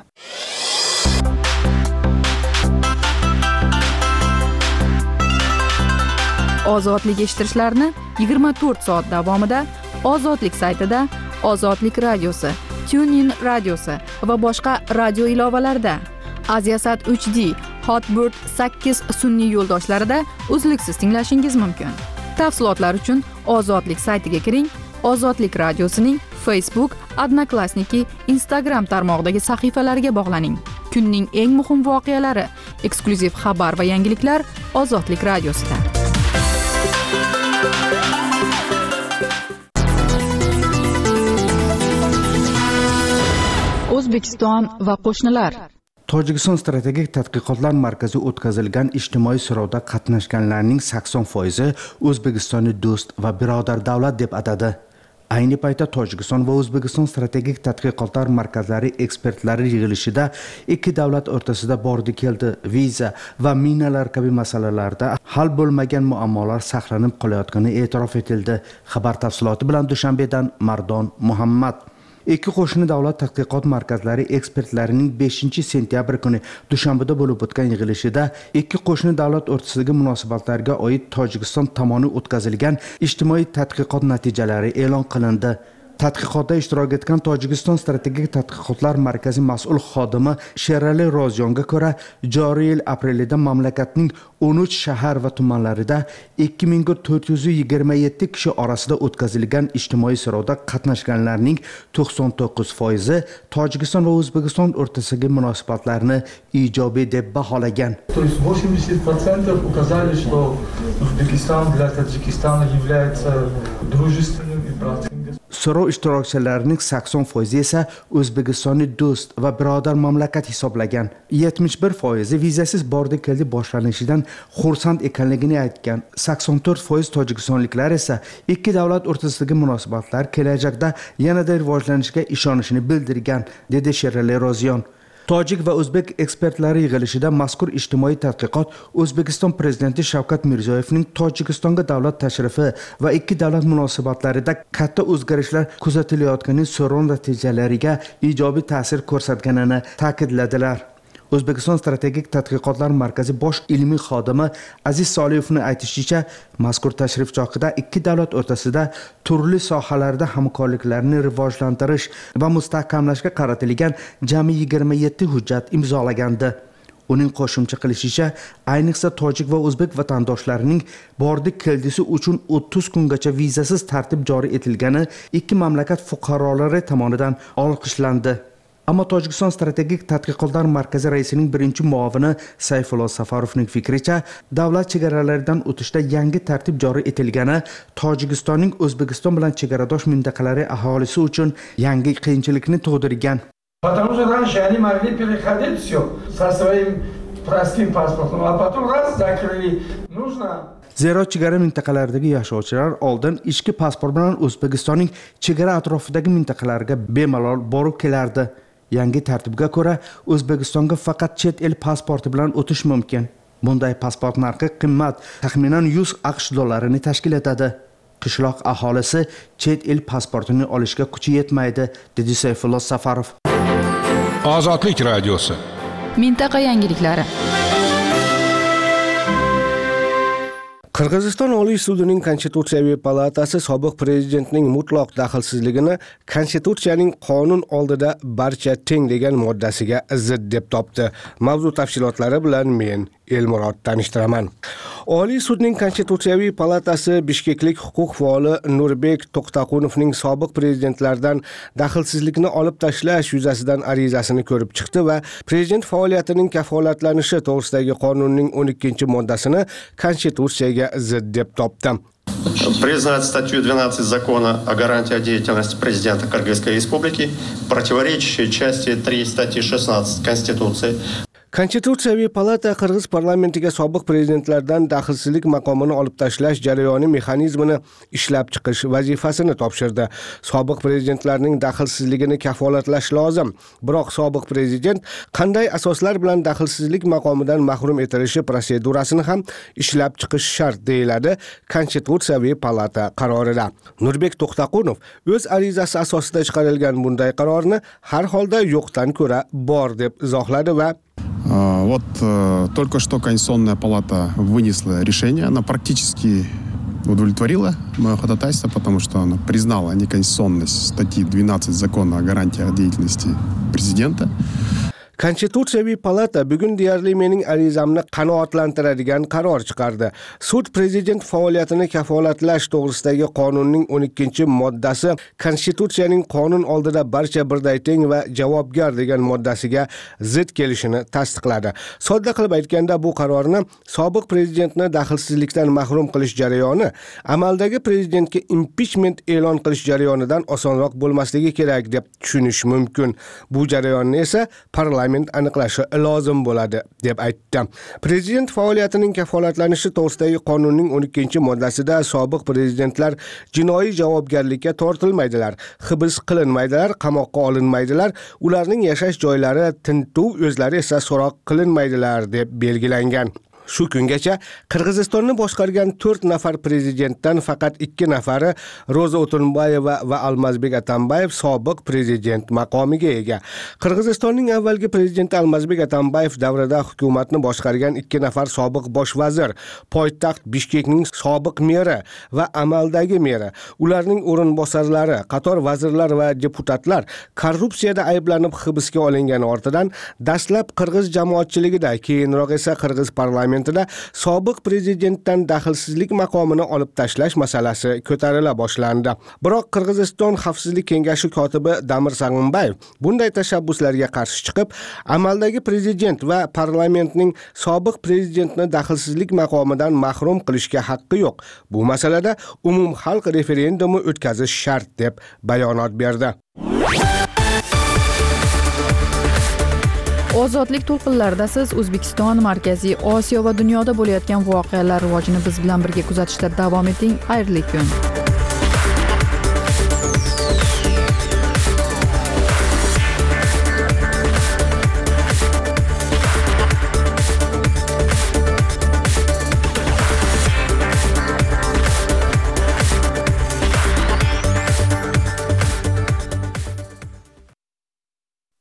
Ozodlik eshittirishlarni yigirma to'rt soat davomida Ozodlik saytida, Ozodlik radiosi, TuneIn radiosi va boshqa radio ilovalarida, Aziasat uch D, Hotbird sakkiz sun'iy yo'ldoshlarida uzluksiz tinglashingiz mumkin. Tafsilotlar uchun Ozodlik saytiga kiring. Ozodlik radiosining Facebook, Odnoklassniki, Instagram tarmog'idagi sahifalariga bog'laning. Kunning eng muhim voqealari, eksklyuziv xabar va yangiliklar Ozodlik radiosida. O'zbekiston va qo'shnilar. Tojikiston strategik tadqiqotlar markazi o'tkazilgan ijtimoiy so'rovda qatnashganlarning sakson foizi O'zbekistonni do'st va birodar davlat deb atadi. Ayni paytda Tojikiston va O'zbekiston strategik tadqiqotlar markazlari ekspertlari yig'ilishida ikki davlat o'rtasida bordi keldi, viza va minalar kabi masalalarda hal bo'lmagan muammolar saqlanib qolayotgani e'tirof etildi. Xabar tafsiloti bilan Dushanbedan Mardon Muhammad. Ikki qo'shni davlat tadqiqot markazlari ekspertlarining beshinchi sentyabr kuni Dushanbeda bo'lib o'tgan yig'ilishida ikki qo'shni davlat o'rtasidagi munosabatlarga oid Tojikiston tomoni o'tkazilgan ijtimoiy tadqiqot natijalari e'lon qilindi. Tadqiqotda ishtirok etgan Tojikiston strategik tadqiqotlar markazi mas'ul xodimi Sherali Rozyonga ko'ra, joriy yil aprelida mamlakatning o'n uch shahar va tumanlarida ikki ming to'rt yuz yigirma yetti kishi orasida o'tkazilgan ijtimoiy so'rovda qatnashganlarning to'qson to'qqiz foizi Tojikiston va O'zbekiston o'rtasidagi munosabatlarni ijobiy deb baholagan. То есть восемьдесят процентов указали, что Узбекистан для Таджикистана является дружественным и братским. So'rov ishtirokchilarining sakson foizi esa O'zbekistonni do'st va birodar mamlakat hisoblagan. yetmish bir foizi vizasiz bordi keldi boshlanishidan xursand ekanligini aytgan. sakson to'rt foiz tojikistonliklar esa ikki davlat o'rtasidagi munosabatlar kelajakda yanada rivojlanishiga ishonishini bildirgan, dedi Sherali Rozyon. Tojik va o'zbek ekspertlari yig'ilishida mazkur ijtimoiy tadqiqot O'zbekiston prezidenti Shavkat Mirziyoyevning Tojikistonga davlat tashrifi va ikki davlat munosabatlarida katta o'zgarishlar kuzatilayotgani so'rov natijalariga ijobiy ta'sir ko'rsatganini ta'kidladilar. O'zbekiston strategik tadqiqotlar markazi bosh ilmiy xodimi Aziz Soliyevning aytishicha, mazkur tashrif chog'ida ikki davlat o'rtasida turli sohalarda hamkorliklarni rivojlantirish va mustahkamlashga qaratilgan jami yigirma yetti hujjat imzolagandi. Uning qo'shimcha qilishicha, ayniqsa tojik va o'zbek vatandoshlarining bordi keldisi uchun o'ttiz kungacha vizasiz tartib joriy etilgani ikki mamlakat fuqarolari tomonidan olqishlandi. Ammo Tojikiston strategik tadqiqotlar markazi raisining birinchi muavini Sayfullo Safarovning fikricha, davlat chegaralaridan o'tishda yangi tartib joriy etilgani Tojikistonning O'zbekiston bilan chegaradosh mintaqalari aholisi uchun yangi qiyinchilikni tug'dirgan. Потому что раньше они могли переходить все со своим простым паспортом, а потом раз закрыли. Нужно Zero chegara mintaqalaridagi yashovchilar oldin ichki pasport bilan O'zbekistonning chegara atrofidagi mintaqalarga bemalol borib kelardi. Yangi tartibga ko'ra O'zbekistonga faqat chet el pasporti bilan o'tish mumkin. Bunday pasport narxi qimmat, taxminan yuz aqsh dollarini tashkil etadi. Qishloq aholisi chet el pasportini olishga kuchi yetmaydi, dedi Sayfullo Safarov. Ozodlik radiosi. Mintaqa yangiliklari. Qirg'iziston Oliy sudining Konstitutsiyaviy palatasi sobiq prezidentning mutlaq daxlsizligini Konstitutsiyaning qonun oldida barcha teng degan moddasiga zid deb topdi. Mavzu tafsilotlari bilan men Elmurod tanishtiraman. Oliy sudning Konstitutsiyaviy palatasi bishkeklik huquq faoli Nurbek To'xtaqunovning sobiq prezidentlardan daxlsizlikni olib tashlash yuzasidan arizasini ko'rib chiqdi va prezident faoliyatining kafolatlanishi to'g'risidagi qonunning o'n ikkinchi moddasini Konstitutsiyaga zid deb topdi. Признать статью двенадцать Закона о гарантии деятельности президента Кыргызской Республики, противоречащей части три статьи шестнадцать Конституции. Konstitutsiyaviy palata Qirg'iz parlamentiga sobiq prezidentlardan daxlsizlik maqomini olib tashlash jarayoni mexanizmini ishlab chiqish vazifasini topshirdi. Sobiq prezidentlarning daxlsizligini kafolatlash lozim. Biroq sobiq prezident qanday asoslar bilan daxlsizlik maqomidan mahrum etilishi protsedurasini ham ishlab chiqish shart deyiladi Konstitutsiyaviy palata qarorida. Nurbek To'xtaqunov o'z arizasi asosida chiqarilgan bunday qarorni har holda yo'qdan ko'ra bor deb izohladi va Вот только что Конституционная палата вынесла решение, она практически удовлетворила мое ходатайство, потому что она признала неконституционность статьи двенадцать Закона о гарантии деятельности президента. Konstitutsiyaviy palata bugun deyarli mening arizamni qanoatlantiradigan qaror chiqardi. Sud prezident faoliyatini kafolatlash to'g'risidagi qonunning o'n ikkinchi moddasi Konstitutsiyaning qonun oldida barcha birday teng va javobgar degan moddasiga zid kelishini tasdiqladi. Sodda qilib aytganda bu qarorni sobiq prezidentni daxlsizlikdan mahrum qilish jarayoni amaldagi prezidentga impichment e'lon qilish jarayonidan osonroq bo'lmasligi kerak deb tushunish mumkin. Bu jarayonni esa parlament parlament aniqlashi lozim bo'ladi deb aytdi. Prezident faoliyatining kafolatlanishi to'g'risidagi qonunning o'n ikkinchi moddasida sobiq prezidentlar jinoiy javobgarlikka tortilmaydilar, hibs qilinmaydilar, qamoqqa olinmaydilar, ularning yashash joylari tintuv, o'zlari esa so'roq qilinmaydilar deb belgilangan. Shu kungacha Qirg'izistonni boshqargan to'rt nafar prezidentdan faqat ikki nafari Ro'za O'tunbayeva va Almazbek Atambayev sobiq prezident maqomiga ega. Qirg'izistonning avvalgi prezidenti Almazbek Atambayev davrida hukumatni boshqargan ikki nafar sobiq bosh vazir, poytaxt Bishkekning sobiq meri va amaldagi meri, ularning o'rinbosarlari, qator vazirlar va deputatlar korrupsiyada ayblanib hibsga olingani ortidan dastlab qirg'iz jamoatchiligida, keyinroq esa qirg'iz parlamentida sobiq prezidentdan daxlsizlik maqomini olib tashlash masalasi ko'tarila boshlandi. Biroq Qirg'iziston Xavfsizlik kengashi kotibi Damir Sag'unbayev bunday tashabbuslarga qarshi chiqib, amaldagi prezident va parlamentning sobiq prezidentni daxlsizlik maqomidan mahrum qilishga haqqi yo'q. Bu masalada umumxalq referendumi o'tkazish shart deb bayonot berdi. Ozodlik to'lqinlarida siz O'zbekiston, Markaziy Osiyo va dunyoda bo'layotgan voqealar rivojini biz bilan birga kuzatishda davom eting. Xayrli kun.